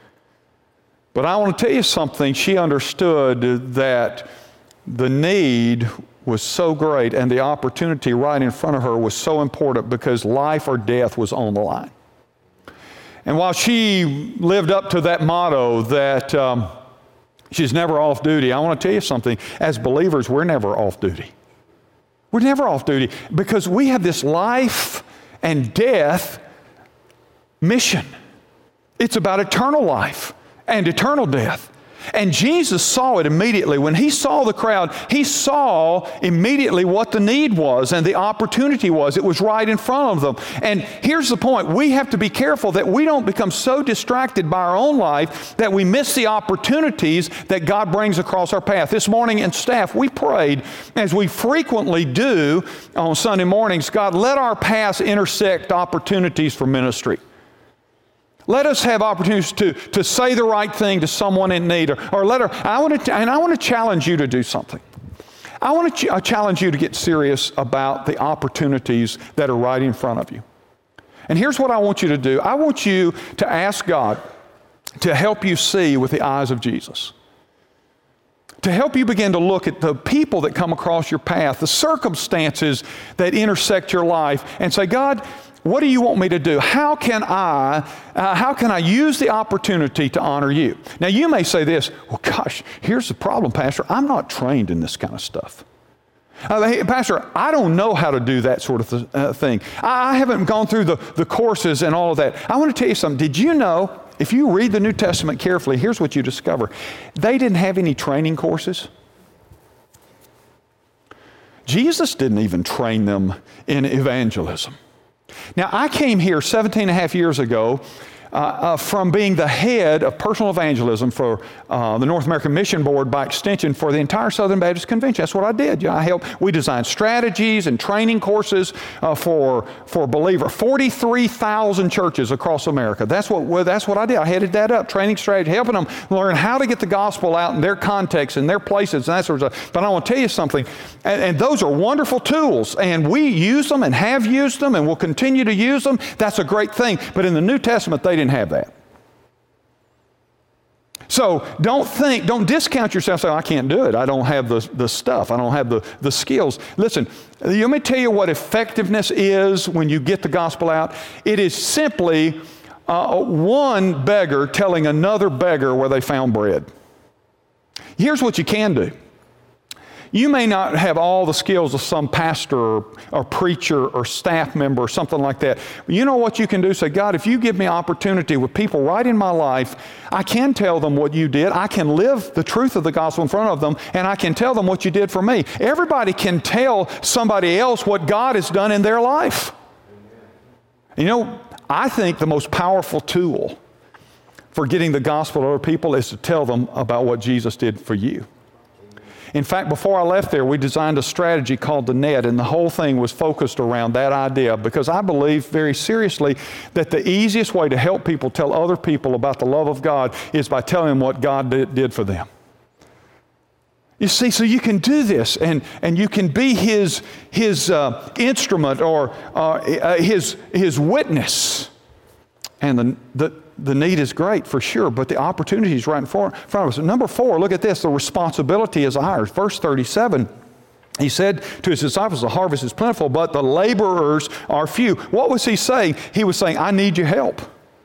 But I want to tell you something. She understood that the need was so great and the opportunity right in front of her was so important because life or death was on the line. And while she lived up to that motto that um, she's never off duty, I want to tell you something. As believers, we're never off duty. We're never off duty because we have this life and death mission. It's about eternal life and eternal death. And Jesus saw it immediately. When he saw the crowd, he saw immediately what the need was and the opportunity was. It was right in front of them. And here's the point. We have to be careful that we don't become so distracted by our own life that we miss the opportunities that God brings across our path. This morning in staff, we prayed, as we frequently do on Sunday mornings, God, let our paths intersect opportunities for ministry. Let us have opportunities to, to say the right thing to someone in need. Or, or let her, I want to, and I want to challenge you to do something. I want to ch- challenge you to get serious about the opportunities that are right in front of you. And here's what I want you to do. I want you to ask God to help you see with the eyes of Jesus. To help you begin to look at the people that come across your path, the circumstances that intersect your life, and say, God, what do you want me to do? How can I, uh, how can I use the opportunity to honor you? Now, you may say this, well, gosh, here's the problem, Pastor. I'm not trained in this kind of stuff. Uh, hey, Pastor, I don't know how to do that sort of th- uh, thing. I, I haven't gone through the, the courses and all of that. I want to tell you something. Did you know, if you read the New Testament carefully, here's what you discover. They didn't have any training courses. Jesus didn't even train them in evangelism. Now, I came here seventeen and a half years ago uh, uh, from being the head of personal evangelism for uh, the North American Mission Board, by extension for the entire Southern Baptist Convention. That's what I did. Yeah, I helped. We designed strategies and training courses uh, for for believers. forty-three thousand churches across America. That's what well, that's what I did. I headed that up, training strategy, helping them learn how to get the gospel out in their context and their places and that sort of stuff. But I want to tell you something, and, and those are wonderful tools, and we use them and have used them and will continue to use them. That's a great thing. But in the New Testament, they didn't have that. So don't think, don't discount yourself, say, oh, I can't do it. I don't have the, the stuff. I don't have the, the skills. Listen, let me tell you what effectiveness is when you get the gospel out. It is simply uh, one beggar telling another beggar where they found bread. Here's what you can do. You may not have all the skills of some pastor or, or preacher or staff member or something like that. But you know what you can do? Say, God, if you give me opportunity with people right in my life, I can tell them what you did. I can live the truth of the gospel in front of them, and I can tell them what you did for me. Everybody can tell somebody else what God has done in their life. You know, I think the most powerful tool for getting the gospel to other people is to tell them about what Jesus did for you. In fact, before I left there, we designed a strategy called the Net, and the whole thing was focused around that idea, because I believe very seriously that the easiest way to help people tell other people about the love of God is by telling them what God did, did for them. You see, so you can do this, and, and you can be His, his uh, instrument or uh, his, his witness. And the, the, the need is great for sure, but the opportunity is right in front of us. Number four, look at this, the responsibility is ours. Verse thirty-seven, he said to his disciples, the harvest is plentiful, but the laborers are few. What was he saying? He was saying, I need your help.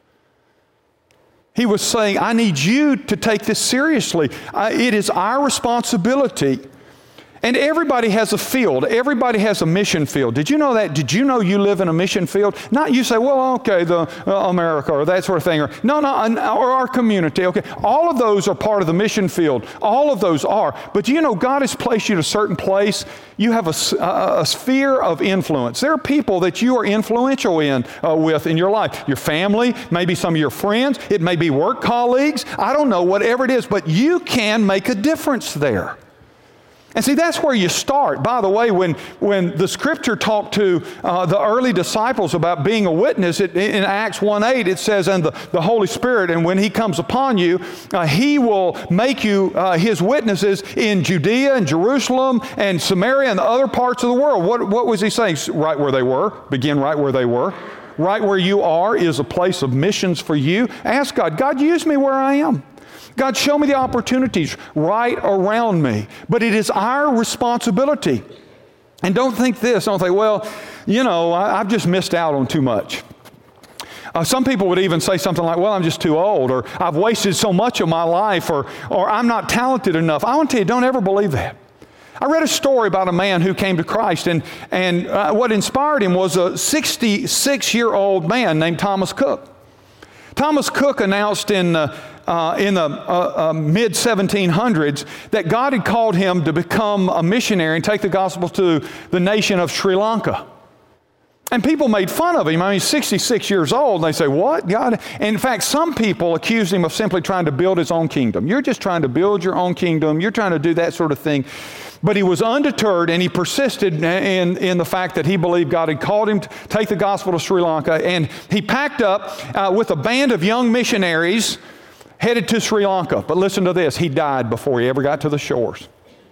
He was saying, I need you to take this seriously. Uh, it is our responsibility. And everybody has a field. Everybody has a mission field. Did you know that? Did you know you live in a mission field? Not you say, well, okay, the uh, America or that sort of thing. Or no, no, or our community. Okay, all of those are part of the mission field. All of those are. But you know, God has placed you in a certain place. You have a, a, a sphere of influence. There are people that you are influential in uh, with in your life. Your family, maybe some of your friends. It may be work colleagues. I don't know, whatever it is. But you can make a difference there. And see, that's where you start. By the way, when, when the Scripture talked to uh, the early disciples about being a witness, it, in Acts one eight, it says, and the, the Holy Spirit, and when He comes upon you, uh, He will make you uh, His witnesses in Judea and Jerusalem and Samaria and the other parts of the world. What, what was He saying? Right where they were. Begin right where they were. Right where you are is a place of missions for you. Ask God, God, use me where I am. God, show me the opportunities right around me. But it is our responsibility. And don't think this. Don't think, well, you know, I, I've just missed out on too much. Uh, some people would even say something like, well, I'm just too old, or I've wasted so much of my life, or, or I'm not talented enough. I want to tell you, don't ever believe that. I read a story about a man who came to Christ, and, and uh, what inspired him was a sixty-six-year-old man named Thomas Cook. Thomas Cook announced in uh, uh, in the uh, uh, mid seventeen hundreds that God had called him to become a missionary and take the gospel to the nation of Sri Lanka. And people made fun of him. I mean, he's sixty-six years old, and they say, what, God? And in fact, some people accused him of simply trying to build his own kingdom. You're just trying to build your own kingdom. You're trying to do that sort of thing. But he was undeterred, and he persisted in, in the fact that he believed God had called him to take the gospel to Sri Lanka. And he packed up uh, with a band of young missionaries, headed to Sri Lanka. But listen to this, he died before he ever got to the shores.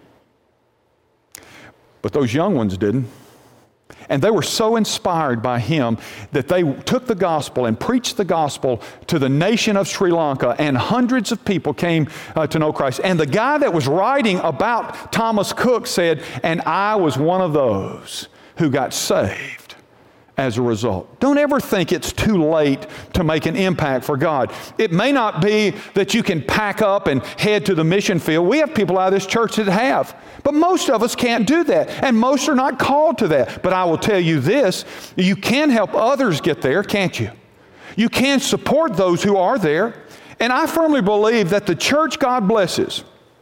But those young ones didn't. And they were so inspired by him that they took the gospel and preached the gospel to the nation of Sri Lanka, and hundreds of people came uh, to know Christ. And the guy that was writing about Thomas Cook said, and I was one of those who got saved as a result. Don't ever think it's too late to make an impact for God. It may not be that you can pack up and head to the mission field. We have people out of this church that have. But most of us can't do that. And most are not called to that. But I will tell you this, you can help others get there, can't you? You can support those who are there. And I firmly believe that the church God blesses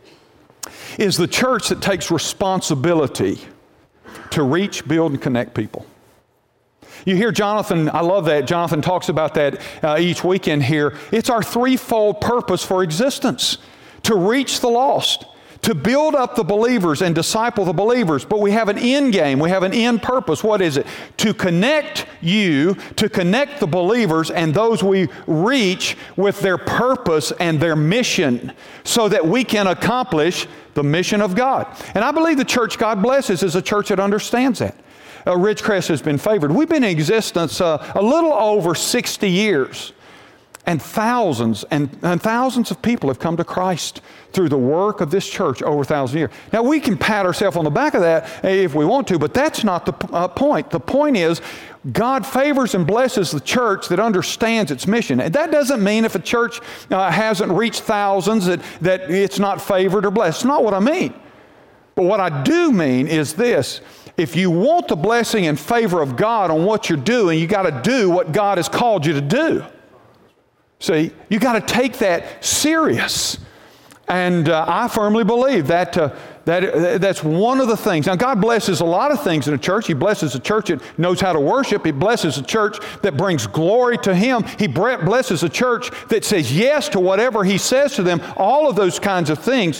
is the church that takes responsibility to reach, build, and connect people. You hear Jonathan, I love that. Jonathan talks about that uh, each weekend here. It's our threefold purpose for existence: to reach the lost, to build up the believers and disciple the believers. But we have an end game. We have an end purpose. What is it? To connect you, to connect the believers and those we reach with their purpose and their mission, so that we can accomplish the mission of God. And I believe the church God blesses is a church that understands that. Uh, Ridgecrest has been favored. We've been in existence uh, a little over sixty years, and thousands and, and thousands of people have come to Christ through the work of this church over a thousand years. Now, we can pat ourselves on the back of that if we want to, but that's not the uh, point. The point is, God favors and blesses the church that understands its mission. And that doesn't mean if a church uh, hasn't reached thousands that, that it's not favored or blessed. It's not what I mean. But what I do mean is this: if you want the blessing and favor of God on what you're doing, you got to do what God has called you to do. See, you got to take that serious. And uh, I firmly believe that uh, that uh, that's one of the things. Now, God blesses a lot of things in a church. He blesses a church that knows how to worship. He blesses a church that brings glory to Him. He blesses a church that says yes to whatever He says to them. All of those kinds of things.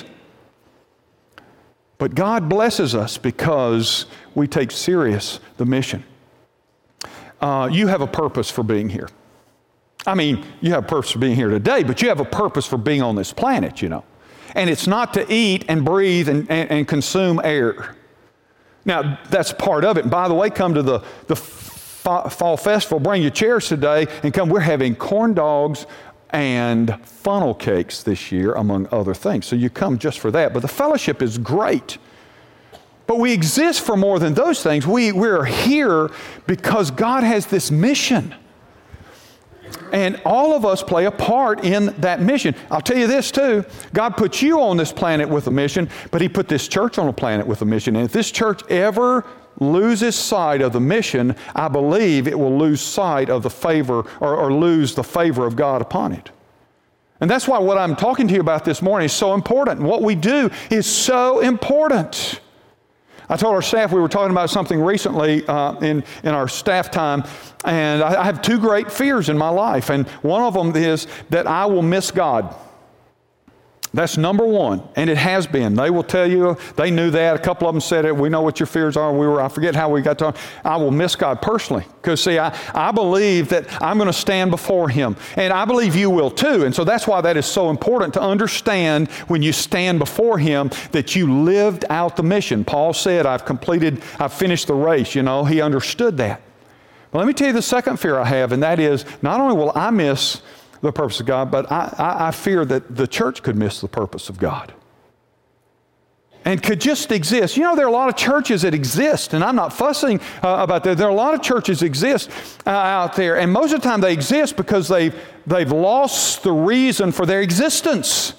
But God blesses us because we take serious the mission. Uh, you have a purpose for being here. I mean, you have a purpose for being here today, but you have a purpose for being on this planet, you know. And it's not to eat and breathe and, and, and consume air. Now, that's part of it. And by the way, come to the, the fall festival, bring your chairs today and come. We're having corn dogs and funnel cakes this year, among other things. So you come just for that. But the fellowship is great. But we exist for more than those things. We, we're here because God has this mission. And all of us play a part in that mission. I'll tell you this too, God put you on this planet with a mission, but He put this church on a planet with a mission. And if this church ever loses sight of the mission, I believe it will lose sight of the favor, or, or lose the favor of God upon it. And that's why what I'm talking to you about this morning is so important. What we do is so important. I told our staff, we were talking about something recently uh, in, in our staff time, and I, I have two great fears in my life, and one of them is that I will miss God. That's number one, and it has been. They will tell you, they knew that. A couple of them said it. We know what your fears are. We were, I forget how we got to, I will miss God personally. Because see, I, I believe that I'm going to stand before Him. And I believe you will too. And so that's why that is so important to understand when you stand before Him that you lived out the mission. Paul said, I've completed, I've finished the race. You know, he understood that. But let me tell you the second fear I have, and that is not only will I miss the purpose of God, but I, I, I fear that the church could miss the purpose of God and could just exist. You know, there are a lot of churches that exist, and I'm not fussing uh, about that. There are a lot of churches that exist uh, out there, and most of the time they exist because they've, they've lost the reason for their existence.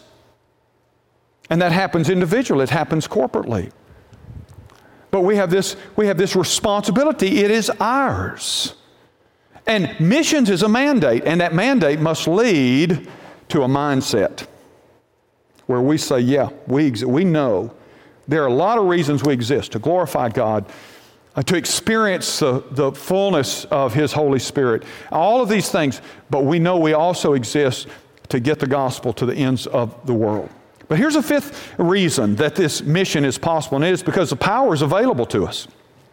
And that happens individually. It happens corporately. But we have this, we have this responsibility. It is ours. And missions is a mandate, and that mandate must lead to a mindset where we say, yeah, we, ex- we know there are a lot of reasons we exist: to glorify God, uh, to experience the, the fullness of His Holy Spirit, all of these things, but we know we also exist to get the gospel to the ends of the world. But here's a fifth reason that this mission is possible, and it is because the power is available to us.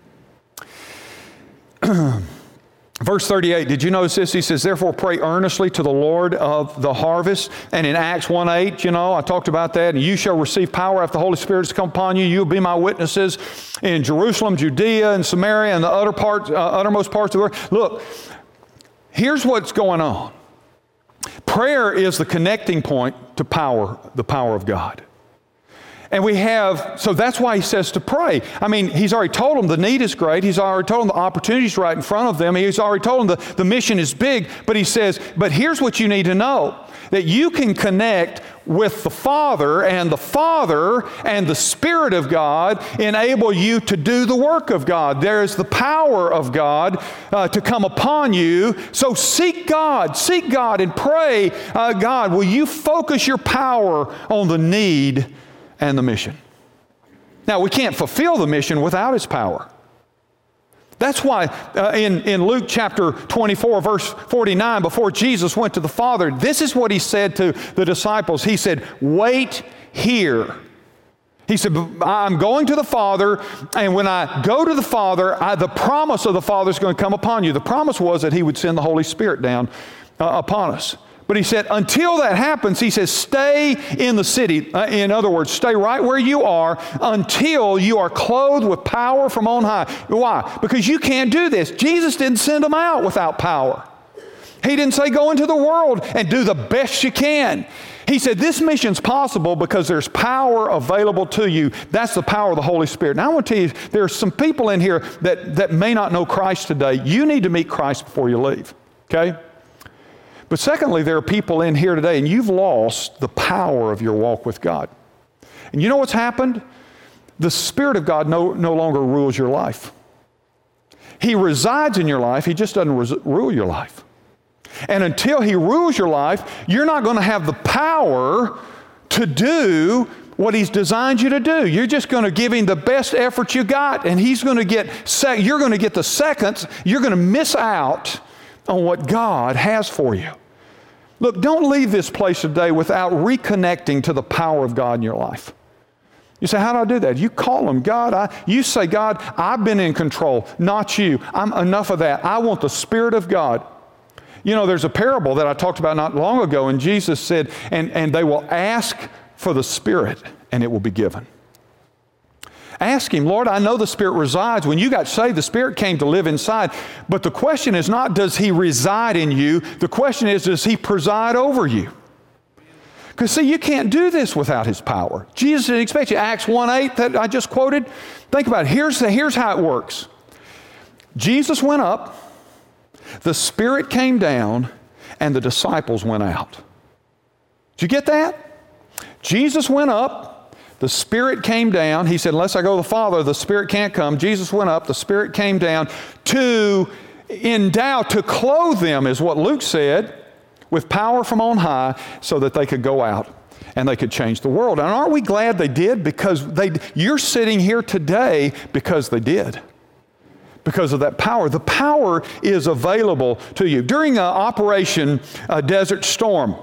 Verse thirty-eight, did you notice this? He says, therefore pray earnestly to the Lord of the harvest. And in Acts one eight, you know, I talked about that. And you shall receive power after the Holy Spirit has come upon you. You'll be my witnesses in Jerusalem, Judea, and Samaria, and the utter parts, uh, uttermost parts of the earth. Look, here's what's going on. Prayer is the connecting point to power, the power of God. And we have, so that's why He says to pray. I mean, He's already told them the need is great. He's already told them the opportunity's right in front of them. He's already told them the, the mission is big. But He says, but here's what you need to know. That you can connect with the Father, and the Father and the Spirit of God enable you to do the work of God. There is the power of God uh, to come upon you. So seek God, seek God and pray, uh, God, will you focus your power on the need and the mission? Now, we can't fulfill the mission without His power. That's why uh, in, in Luke chapter twenty-four, verse forty-nine, before Jesus went to the Father, this is what He said to the disciples. He said, wait here. He said, I'm going to the Father, and when I go to the Father, I, the promise of the Father is going to come upon you. The promise was that He would send the Holy Spirit down uh, upon us. But He said, until that happens, He says, stay in the city. Uh, in other words, stay right where you are until you are clothed with power from on high. Why? Because you can't do this. Jesus didn't send them out without power. He didn't say, go into the world and do the best you can. He said, this mission's possible because there's power available to you. That's the power of the Holy Spirit. Now, I want to tell you, there are some people in here that, that may not know Christ today. You need to meet Christ before you leave, okay? But secondly, there are people in here today, and you've lost the power of your walk with God. And you know what's happened? The Spirit of God no, no longer rules your life. He resides in your life. He just doesn't res- rule your life. And until He rules your life, you're not going to have the power to do what He's designed you to do. You're just going to give Him the best effort you got, and He's going to get, sec- you're going to get the seconds. You're going to miss out on what God has for you. Look, don't leave this place today without reconnecting to the power of God in your life. You say, how do I do that? You call Him, God, I, you say, God, I've been in control, not you. I'm enough of that. I want the Spirit of God. You know, there's a parable that I talked about not long ago, and Jesus said, and, and they will ask for the Spirit, and it will be given. Ask Him, Lord, I know the Spirit resides. When you got saved, the Spirit came to live inside. But the question is not, does He reside in you? The question is, does He preside over you? Because, see, you can't do this without His power. Jesus didn't expect you. Acts one eight that I just quoted, think about it. Here's, the, here's how it works. Jesus went up, the Spirit came down, and the disciples went out. Did you get that? Jesus went up, the Spirit came down. He said, unless I go to the Father, the Spirit can't come. Jesus went up, the Spirit came down to endow, to clothe them, is what Luke said, with power from on high so that they could go out and they could change the world. And aren't we glad they did? Because they, you're sitting here today because they did. Because of that power. The power is available to you. During uh, Operation uh, Desert Storm,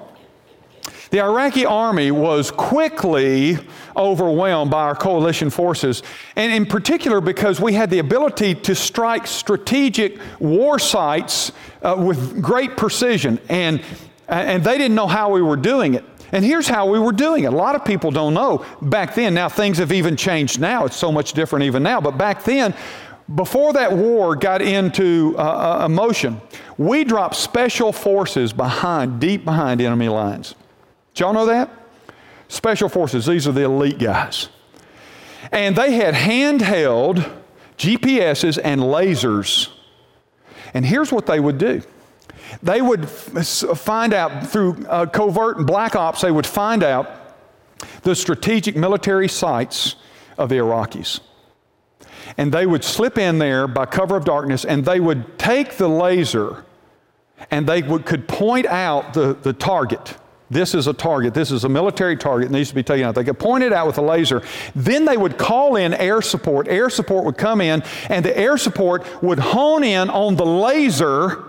the Iraqi army was quickly overwhelmed by our coalition forces, and in particular because we had the ability to strike strategic war sites uh, with great precision, and, and they didn't know how we were doing it. And here's how we were doing it. A lot of people don't know back then. Now things have even changed now. It's so much different even now. But back then, before that war got into uh, motion, we dropped special forces behind, deep behind enemy lines. Did y'all know that? Special forces, these are the elite guys. And they had handheld G P S's and lasers. And here's what they would do. They would f- find out through uh, covert and black ops, they would find out the strategic military sites of the Iraqis. And they would slip in there by cover of darkness, and they would take the laser and they would, could point out the, the target. This is a target. This is a military target that needs to be taken out. They could point it out with a laser. Then they would call in air support. Air support would come in, and the air support would hone in on the laser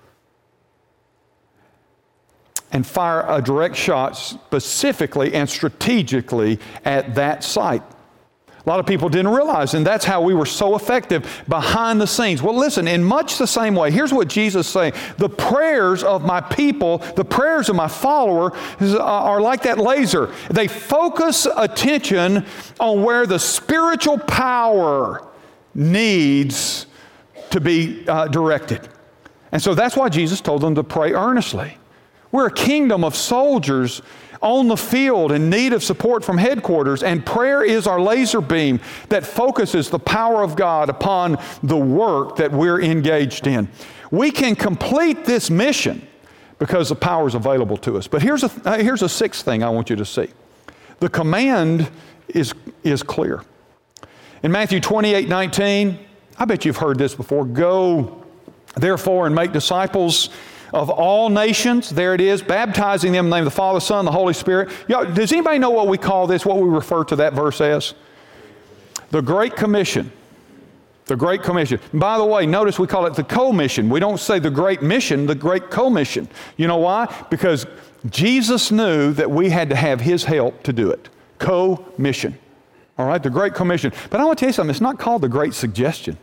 and fire a direct shot specifically and strategically at that site. A lot of people didn't realize, and that's how we were so effective behind the scenes. Well, listen, in much the same way, here's what Jesus is saying. The prayers of my people, the prayers of my follower are like that laser. They focus attention on where the spiritual power needs to be uh, directed. And so that's why Jesus told them to pray earnestly. We're a kingdom of soldiers on the field in need of support from headquarters, and prayer is our laser beam that focuses the power of God upon the work that we're engaged in. We can complete this mission because the power is available to us. But here's a, uh, here's a sixth thing I want you to see. The command is, is clear. In Matthew twenty-eight nineteen, I bet you've heard this before, go therefore and make disciples of all nations. There it is, baptizing them in the name of the Father, Son, and the Holy Spirit. You know, does anybody know what we call this, what we refer to that verse as? The Great Commission. The Great Commission. And by the way, notice we call it the Co-Mission. We don't say the Great Mission, the Great Co-Mission. You know why? Because Jesus knew that we had to have His help to do it. Co-Mission. All right, the Great Commission. But I want to tell you something, it's not called the Great Suggestion.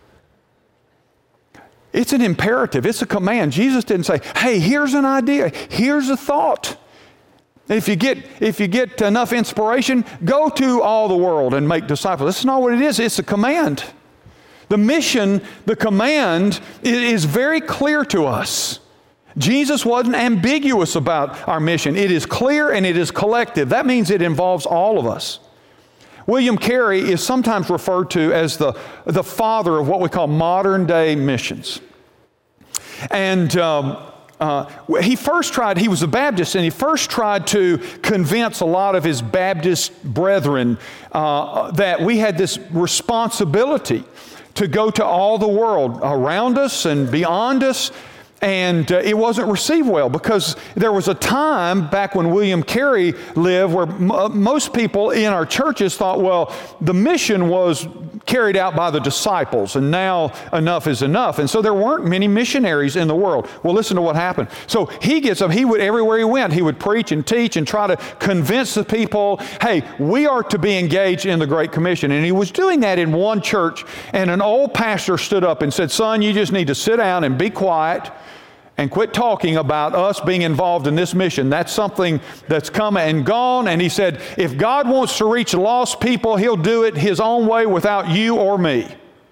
It's an imperative. It's a command. Jesus didn't say, hey, here's an idea. Here's a thought. If you get, if you get enough inspiration, go to all the world and make disciples. That's not what it is. It's a command. The mission, the command is very clear to us. Jesus wasn't ambiguous about our mission. It is clear and it is collective. That means it involves all of us. William Carey is sometimes referred to as the, the father of what we call modern day missions. And um, uh, he first tried, he was a Baptist, and he first tried to convince a lot of his Baptist brethren uh, that we had this responsibility to go to all the world around us and beyond us. And uh, it wasn't received well because there was a time back when William Carey lived where m- most people in our churches thought, well, the mission was carried out by the disciples and now enough is enough. And so there weren't many missionaries in the world. Well, listen to what happened. So he gets up, he would, everywhere he went, he would preach and teach and try to convince the people, hey, we are to be engaged in the Great Commission. And he was doing that in one church, and an old pastor stood up and said, son, you just need to sit down and be quiet and quit talking about us being involved in this mission. That's something that's come and gone. And he said, if God wants to reach lost people, He'll do it His own way without you or me.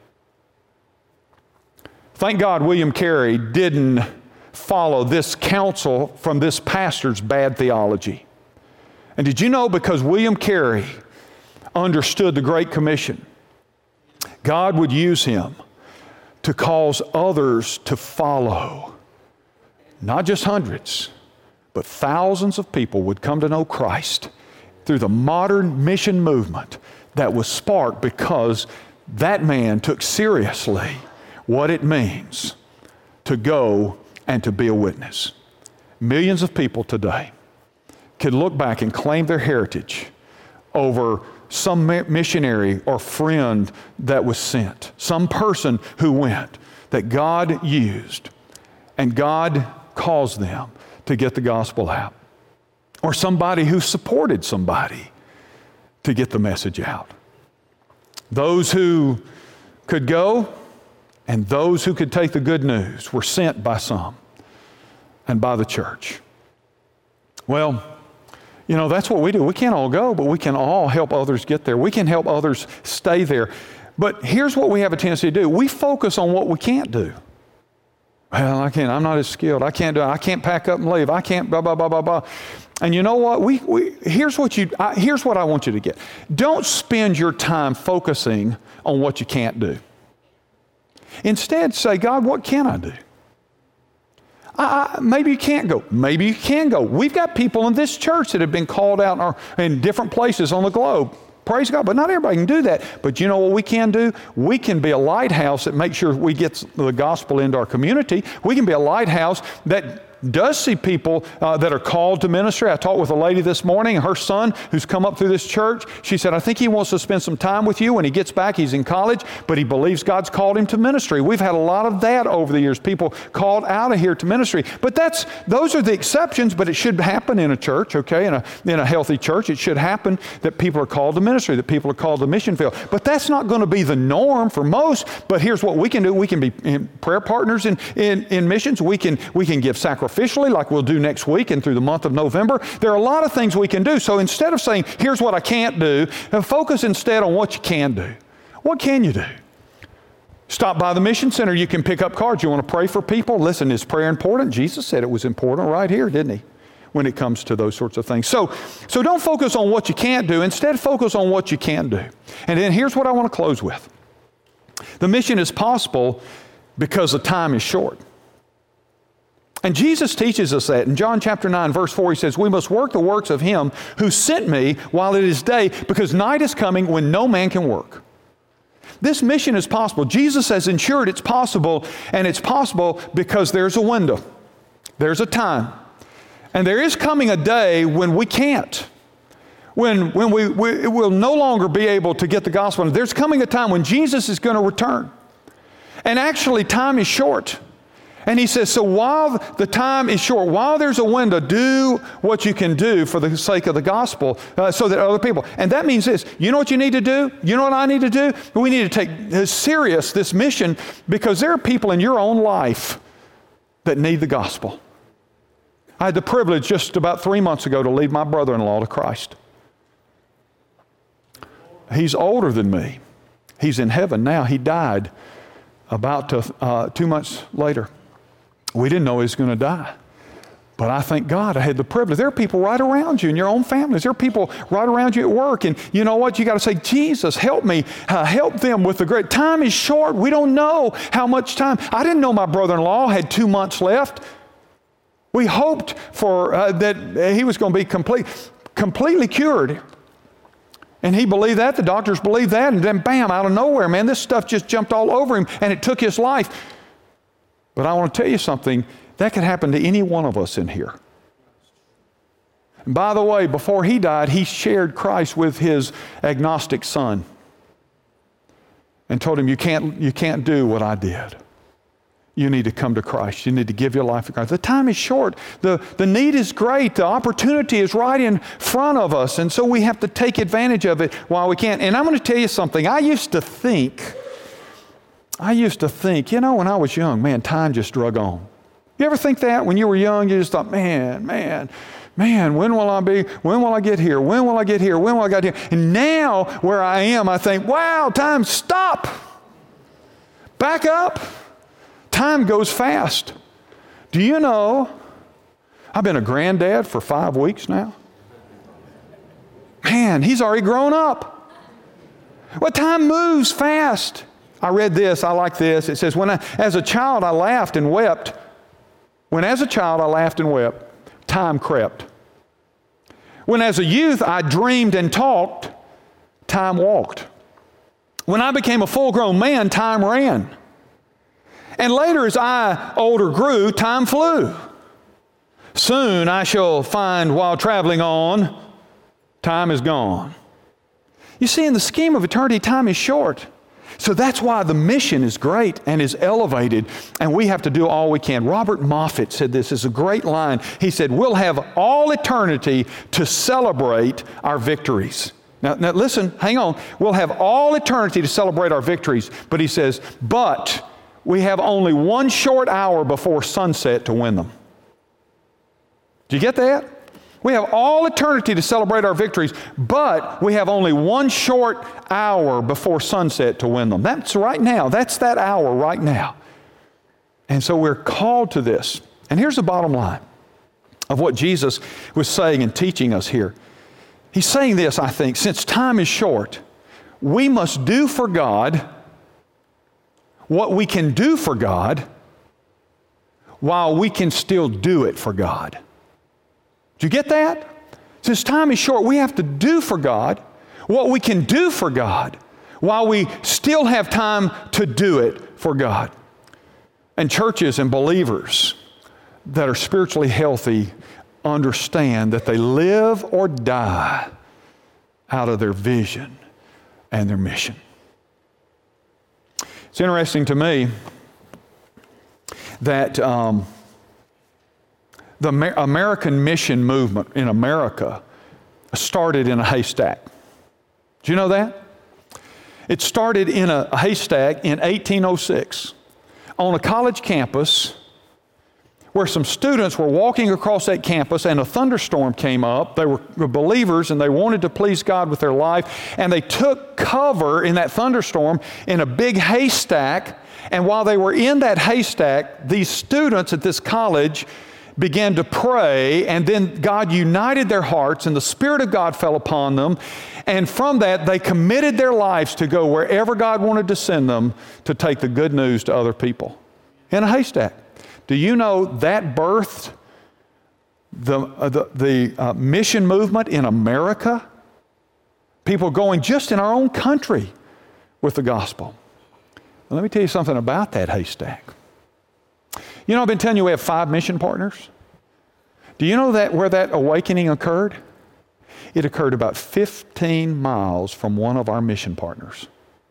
Thank God William Carey didn't follow this counsel from this pastor's bad theology. And did you know, because William Carey understood the Great Commission, God would use him to cause others to follow. Not just hundreds, but thousands of people would come to know Christ through the modern mission movement that was sparked because that man took seriously what it means to go and to be a witness. Millions of people today can look back and claim their heritage over some missionary or friend that was sent, some person who went, that God used, and God caused them to get the gospel out. Or somebody who supported somebody to get the message out. Those who could go and those who could take the good news were sent by some and by the church. Well, you know, that's what we do. We can't all go, but we can all help others get there. We can help others stay there. But here's what we have a tendency to do. We focus on what we can't do. Well, I can't, I'm not as skilled. I can't do it. I can't pack up and leave. I can't blah, blah, blah, blah, blah. And you know what? We, we here's what you, I, here's what I want you to get. Don't spend your time focusing on what you can't do. Instead, say, God, what can I do? I, I, maybe you can't go. Maybe you can go. We've got people in this church that have been called out in, our, in different places on the globe. Praise God, but not everybody can do that. But you know what we can do? We can be a lighthouse that makes sure we get the gospel into our community. We can be a lighthouse that does see people uh, that are called to ministry. I talked with a lady this morning, her son who's come up through this church. She said, I think he wants to spend some time with you. When he gets back, he's in college, but he believes God's called him to ministry. We've had a lot of that over the years, people called out of here to ministry. But that's those are the exceptions, but it should happen in a church, okay, in a, in a healthy church. It should happen that people are called to ministry, that people are called to mission field. But that's not going to be the norm for most. But here's what we can do. We can be prayer partners in, in, in missions. We can, we can give sacrifice. Officially, like we'll do next week and through the month of November. There are a lot of things we can do. So instead of saying, here's what I can't do, focus instead on what you can do. What can you do? Stop by the Mission Center. You can pick up cards. You want to pray for people? Listen, is prayer important? Jesus said it was important right here, didn't He? When it comes to those sorts of things. So, so don't focus on what you can't do. Instead, focus on what you can do. And then here's what I want to close with. The mission is possible because the time is short. And Jesus teaches us that. In John chapter nine, verse four, He says, we must work the works of Him who sent me while it is day, because night is coming when no man can work. This mission is possible. Jesus has ensured it's possible, and it's possible because there's a window. There's a time. And there is coming a day when we can't. When, when we, we will no longer be able to get the gospel. There's coming a time when Jesus is going to return. And actually, time is short. And He says, so while the time is short, while there's a window, do what you can do for the sake of the gospel uh, so that other people. And that means this. You know what you need to do? You know what I need to do? We need to take serious this mission, because there are people in your own life that need the gospel. I had the privilege just about three months ago to lead my brother-in-law to Christ. He's older than me. He's in heaven now. He died about to, uh, two months later. We didn't know he was going to die. But I thank God I had the privilege. There are people right around you in your own families. There are people right around you at work. And you know what? You got to say, Jesus, help me. Uh, help them with the great. Time is short. We don't know how much time. I didn't know my brother-in-law had two months left. We hoped for uh, that he was going to be complete, completely cured. And he believed that. The doctors believed that. And then bam, out of nowhere, man, this stuff just jumped all over him and it took his life. But I want to tell you something, that could happen to any one of us in here. And by the way, before he died, he shared Christ with his agnostic son and told him, you can't, you can't do what I did. You need to come to Christ. You need to give your life to Christ. The time is short. The, the need is great. The opportunity is right in front of us. And so we have to take advantage of it while we can. And I'm going to tell you something. I used to think, I used to think, you know, when I was young, man, time just drug on. You ever think that when you were young, you just thought, man, man, man, when will I be, when will I get here? When will I get here? When will I get here? And now where I am, I think, wow, time, stop. Back up. Time goes fast. Do you know, I've been a granddad for five weeks now. Man, he's already grown up. Well, time moves fast. I read this, I like this. It says, when I, as a child I laughed and wept. When as a child I laughed and wept, time crept. When as a youth I dreamed and talked, time walked. When I became a full-grown man, time ran. And later as I older grew, time flew. Soon I shall find while traveling on, time is gone. You see, in the scheme of eternity, time is short. So that's why the mission is great and is elevated, and we have to do all we can. Robert Moffat said this is a great line. He said, we'll have all eternity to celebrate our victories. Now, now listen, hang on. We'll have all eternity to celebrate our victories, but he says, but we have only one short hour before sunset to win them. Do you get that? We have all eternity to celebrate our victories, but we have only one short hour before sunset to win them. That's right now. That's that hour right now. And so we're called to this. And here's the bottom line of what Jesus was saying and teaching us here. He's saying this, I think, since time is short, we must do for God what we can do for God while we can still do it for God. Do you get that? Since time is short, we have to do for God what we can do for God while we still have time to do it for God. And churches and believers that are spiritually healthy understand that they live or die out of their vision and their mission. It's interesting to me that um, the Amer- American mission movement in America started in a haystack. Do you know that? It started in a haystack in eighteen oh six on a college campus where some students were walking across that campus and a thunderstorm came up. They were believers and they wanted to please God with their life, and they took cover in that thunderstorm in a big haystack. And while they were in that haystack, these students at this college began to pray, and then God united their hearts and the Spirit of God fell upon them. And from that, they committed their lives to go wherever God wanted to send them to take the good news to other people in a haystack. Do you know that birthed the, uh, the, the uh, mission movement in America? People going just in our own country with the gospel. Well, let me tell you something about that haystack. You know, I've been telling you we have five mission partners. Do you know that where that awakening occurred? It occurred about fifteen miles from one of our mission partners.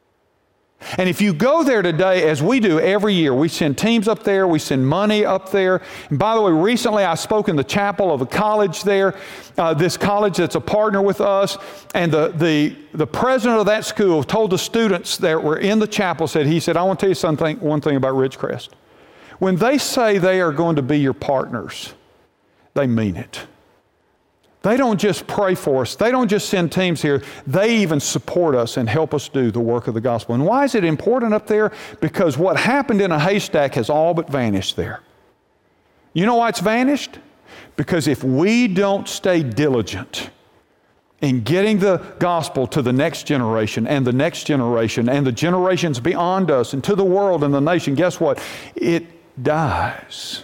And if you go there today, as we do every year, we send teams up there, we send money up there. And by the way, recently I spoke in the chapel of a college there, uh, this college that's a partner with us, and the, the, the president of that school told the students that were in the chapel, said, he said, I want to tell you something, one thing about Ridgecrest. When they say they are going to be your partners, they mean it. They don't just pray for us. They don't just send teams here. They even support us and help us do the work of the gospel. And why is it important up there? Because what happened in a haystack has all but vanished there. You know why it's vanished? Because if we don't stay diligent in getting the gospel to the next generation and the next generation and the generations beyond us and to the world and the nation, guess what? It dies.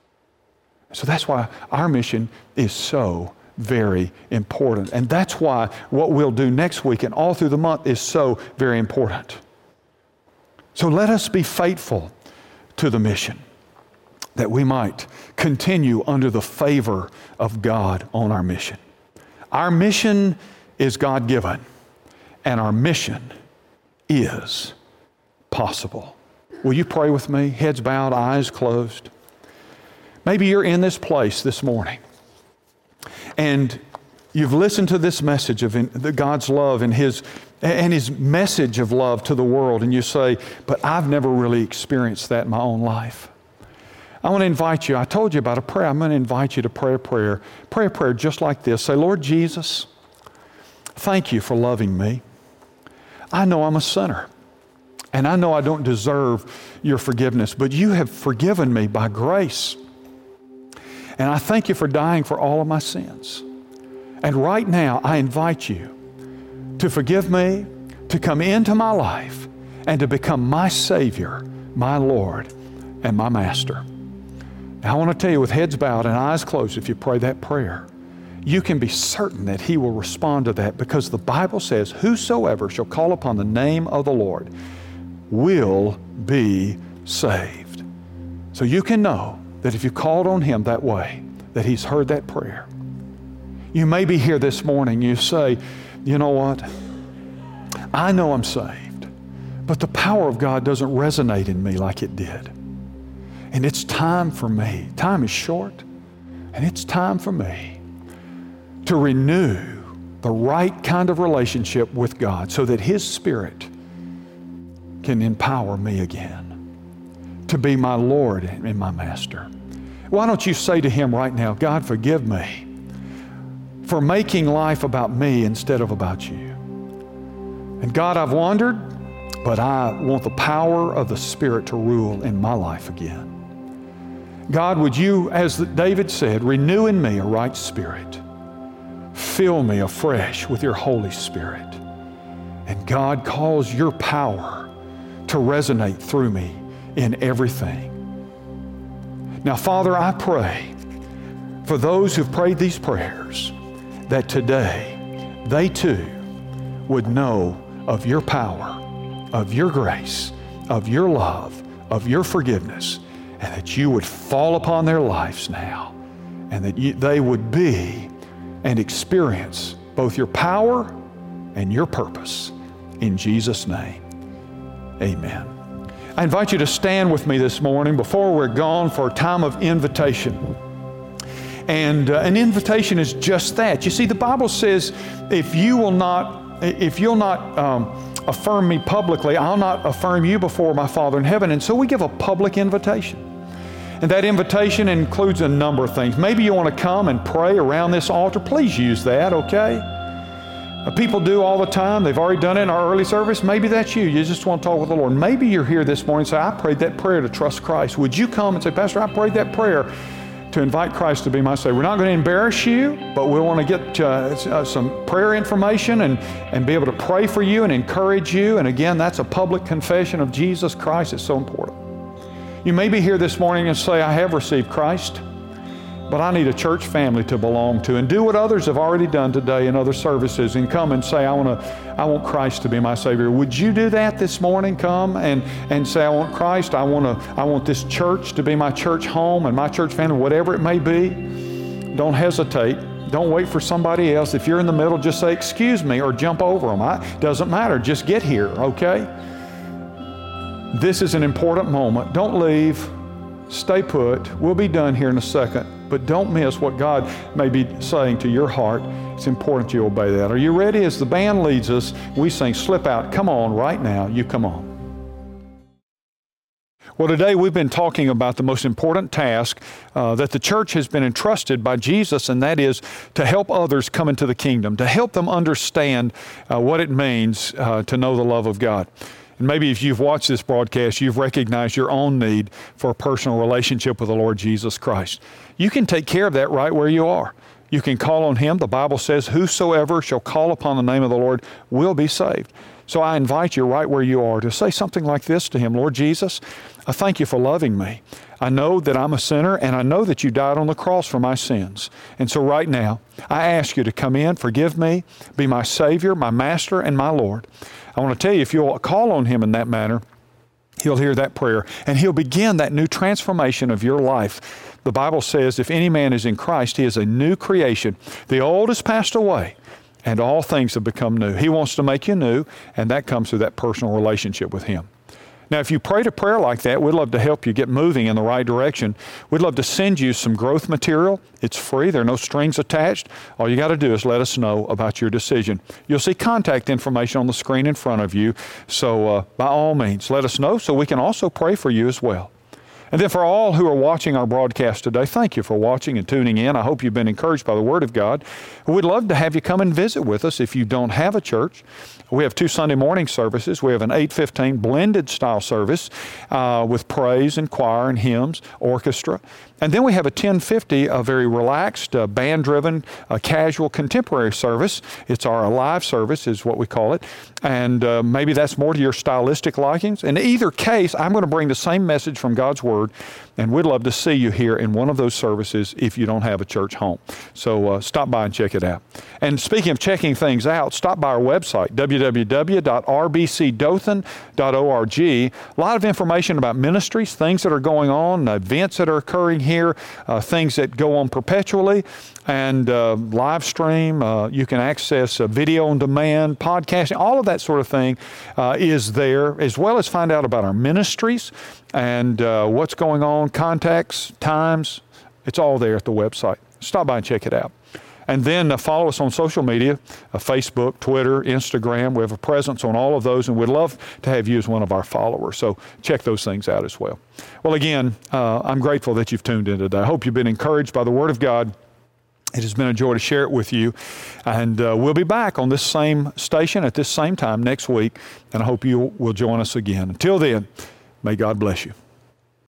So that's why our mission is so very important. And that's why what we'll do next week and all through the month is so very important. So let us be faithful to the mission, that we might continue under the favor of God on our mission. Our mission is God-given, and our mission is possible. Will you pray with me? Heads bowed, eyes closed. Maybe you're in this place this morning, and you've listened to this message of in, the God's love and His and His message of love to the world, and you say, but I've never really experienced that in my own life. I want to invite you. I told you about a prayer. I'm going to invite you to pray a prayer. Pray a prayer just like this. Say, Lord Jesus, thank you for loving me. I know I'm a sinner. And I know I don't deserve your forgiveness, but you have forgiven me by grace. And I thank you for dying for all of my sins. And right now, I invite you to forgive me, to come into my life, and to become my Savior, my Lord, and my Master. Now, I want to tell you, with heads bowed and eyes closed, if you pray that prayer, you can be certain that He will respond to that, because the Bible says, whosoever shall call upon the name of the Lord will be saved. So you can know that if you called on Him that way, that He's heard that prayer. You may be here this morning, you say, you know what? I know I'm saved, but the power of God doesn't resonate in me like it did. And it's time for me. Time is short, and it's time for me to renew the right kind of relationship with God so that His Spirit can empower me again to be my Lord and my Master. Why don't you say to Him right now, God, forgive me for making life about me instead of about you. And God, I've wandered, but I want the power of the Spirit to rule in my life again. God, would you, as David said, renew in me a right spirit. Fill me afresh with your Holy Spirit. And God, cause your power to resonate through me in everything. Now, Father, I pray for those who've prayed these prayers that today they too would know of your power, of your grace, of your love, of your forgiveness, and that you would fall upon their lives now, and that you, they would be and experience both your power and your purpose. In Jesus' name, amen. I invite you to stand with me this morning before we're gone for a time of invitation. And uh, an invitation is just that. You see, the Bible says, if you will not, if you'll not um, affirm me publicly, I'll not affirm you before my Father in heaven. And so we give a public invitation. And that invitation includes a number of things. Maybe you want to come and pray around this altar. Please use that, okay? Uh, people do all the time. They've already done it in our early service. Maybe that's you. You just want to talk with the Lord. Maybe you're here this morning and say, I prayed that prayer to trust Christ. Would you come and say, Pastor, I prayed that prayer to invite Christ to be my Savior. We're not going to embarrass you, but we want to get uh, uh, some prayer information and, and be able to pray for you and encourage you. And again, that's a public confession of Jesus Christ. It's so important. You may be here this morning and say, I have received Christ, but I need a church family to belong to, and do what others have already done today in other services and come and say, I want to, I want Christ to be my Savior. Would you do that this morning? Come and, and say, I want Christ. I want to, I want this church to be my church home and my church family, whatever it may be. Don't hesitate. Don't wait for somebody else. If you're in the middle, just say, excuse me, or jump over them. It doesn't matter. Just get here, okay? This is an important moment. Don't leave. Stay put. We'll be done here in a second. But don't miss what God may be saying to your heart. It's important you obey that. Are you ready? As the band leads us, we sing Slip Out. Come on, right now. You come on. Well, today we've been talking about the most important task uh, that the church has been entrusted by Jesus, and that is to help others come into the kingdom, to help them understand uh, what it means uh, to know the love of God. And maybe if you've watched this broadcast, you've recognized your own need for a personal relationship with the Lord Jesus Christ. You can take care of that right where you are. You can call on Him. The Bible says, whosoever shall call upon the name of the Lord will be saved. So I invite you right where you are to say something like this to Him. Lord Jesus, I thank you for loving me. I know that I'm a sinner, and I know that you died on the cross for my sins. And so right now, I ask you to come in, forgive me, be my Savior, my Master, and my Lord. I want to tell you, if you'll call on Him in that manner, He'll hear that prayer, and He'll begin that new transformation of your life. The Bible says, if any man is in Christ, he is a new creation. The old has passed away, and all things have become new. He wants to make you new, and that comes through that personal relationship with Him. Now, if you prayed a prayer like that, we'd love to help you get moving in the right direction. We'd love to send you some growth material. It's free. There are no strings attached. All you got to do is let us know about your decision. You'll see contact information on the screen in front of you. So uh, by all means, let us know so we can also pray for you as well. And then for all who are watching our broadcast today, thank you for watching and tuning in. I hope you've been encouraged by the Word of God. We'd love to have you come and visit with us if you don't have a church. We have two Sunday morning services. We have an eight fifteen blended style service uh, with praise and choir and hymns, orchestra. And then we have a ten fifty, a very relaxed, uh, band-driven, uh, casual, contemporary service. It's our Alive service is what we call it. And uh, maybe that's more to your stylistic likings. In either case, I'm going to bring the same message from God's Word, and we'd love to see you here in one of those services if you don't have a church home. So uh, stop by and check it out. And speaking of checking things out, stop by our website, w w w dot r b c dothan dot org. A lot of information about ministries, things that are going on, events that are occurring here, uh, things that go on perpetually, and uh, live stream. Uh, you can access uh, video on demand, podcasting, all of that sort of thing uh, is there, as well as find out about our ministries and uh, what's going on, contacts, times. It's all there at the website. Stop by and check it out. And then uh, follow us on social media, uh, Facebook, Twitter, Instagram. We have a presence on all of those, and we'd love to have you as one of our followers. So check those things out as well. Well, again, uh, I'm grateful that you've tuned in today. I hope you've been encouraged by the Word of God. It has been a joy to share it with you. And uh, we'll be back on this same station at this same time next week, and I hope you will join us again. Until then, may God bless you.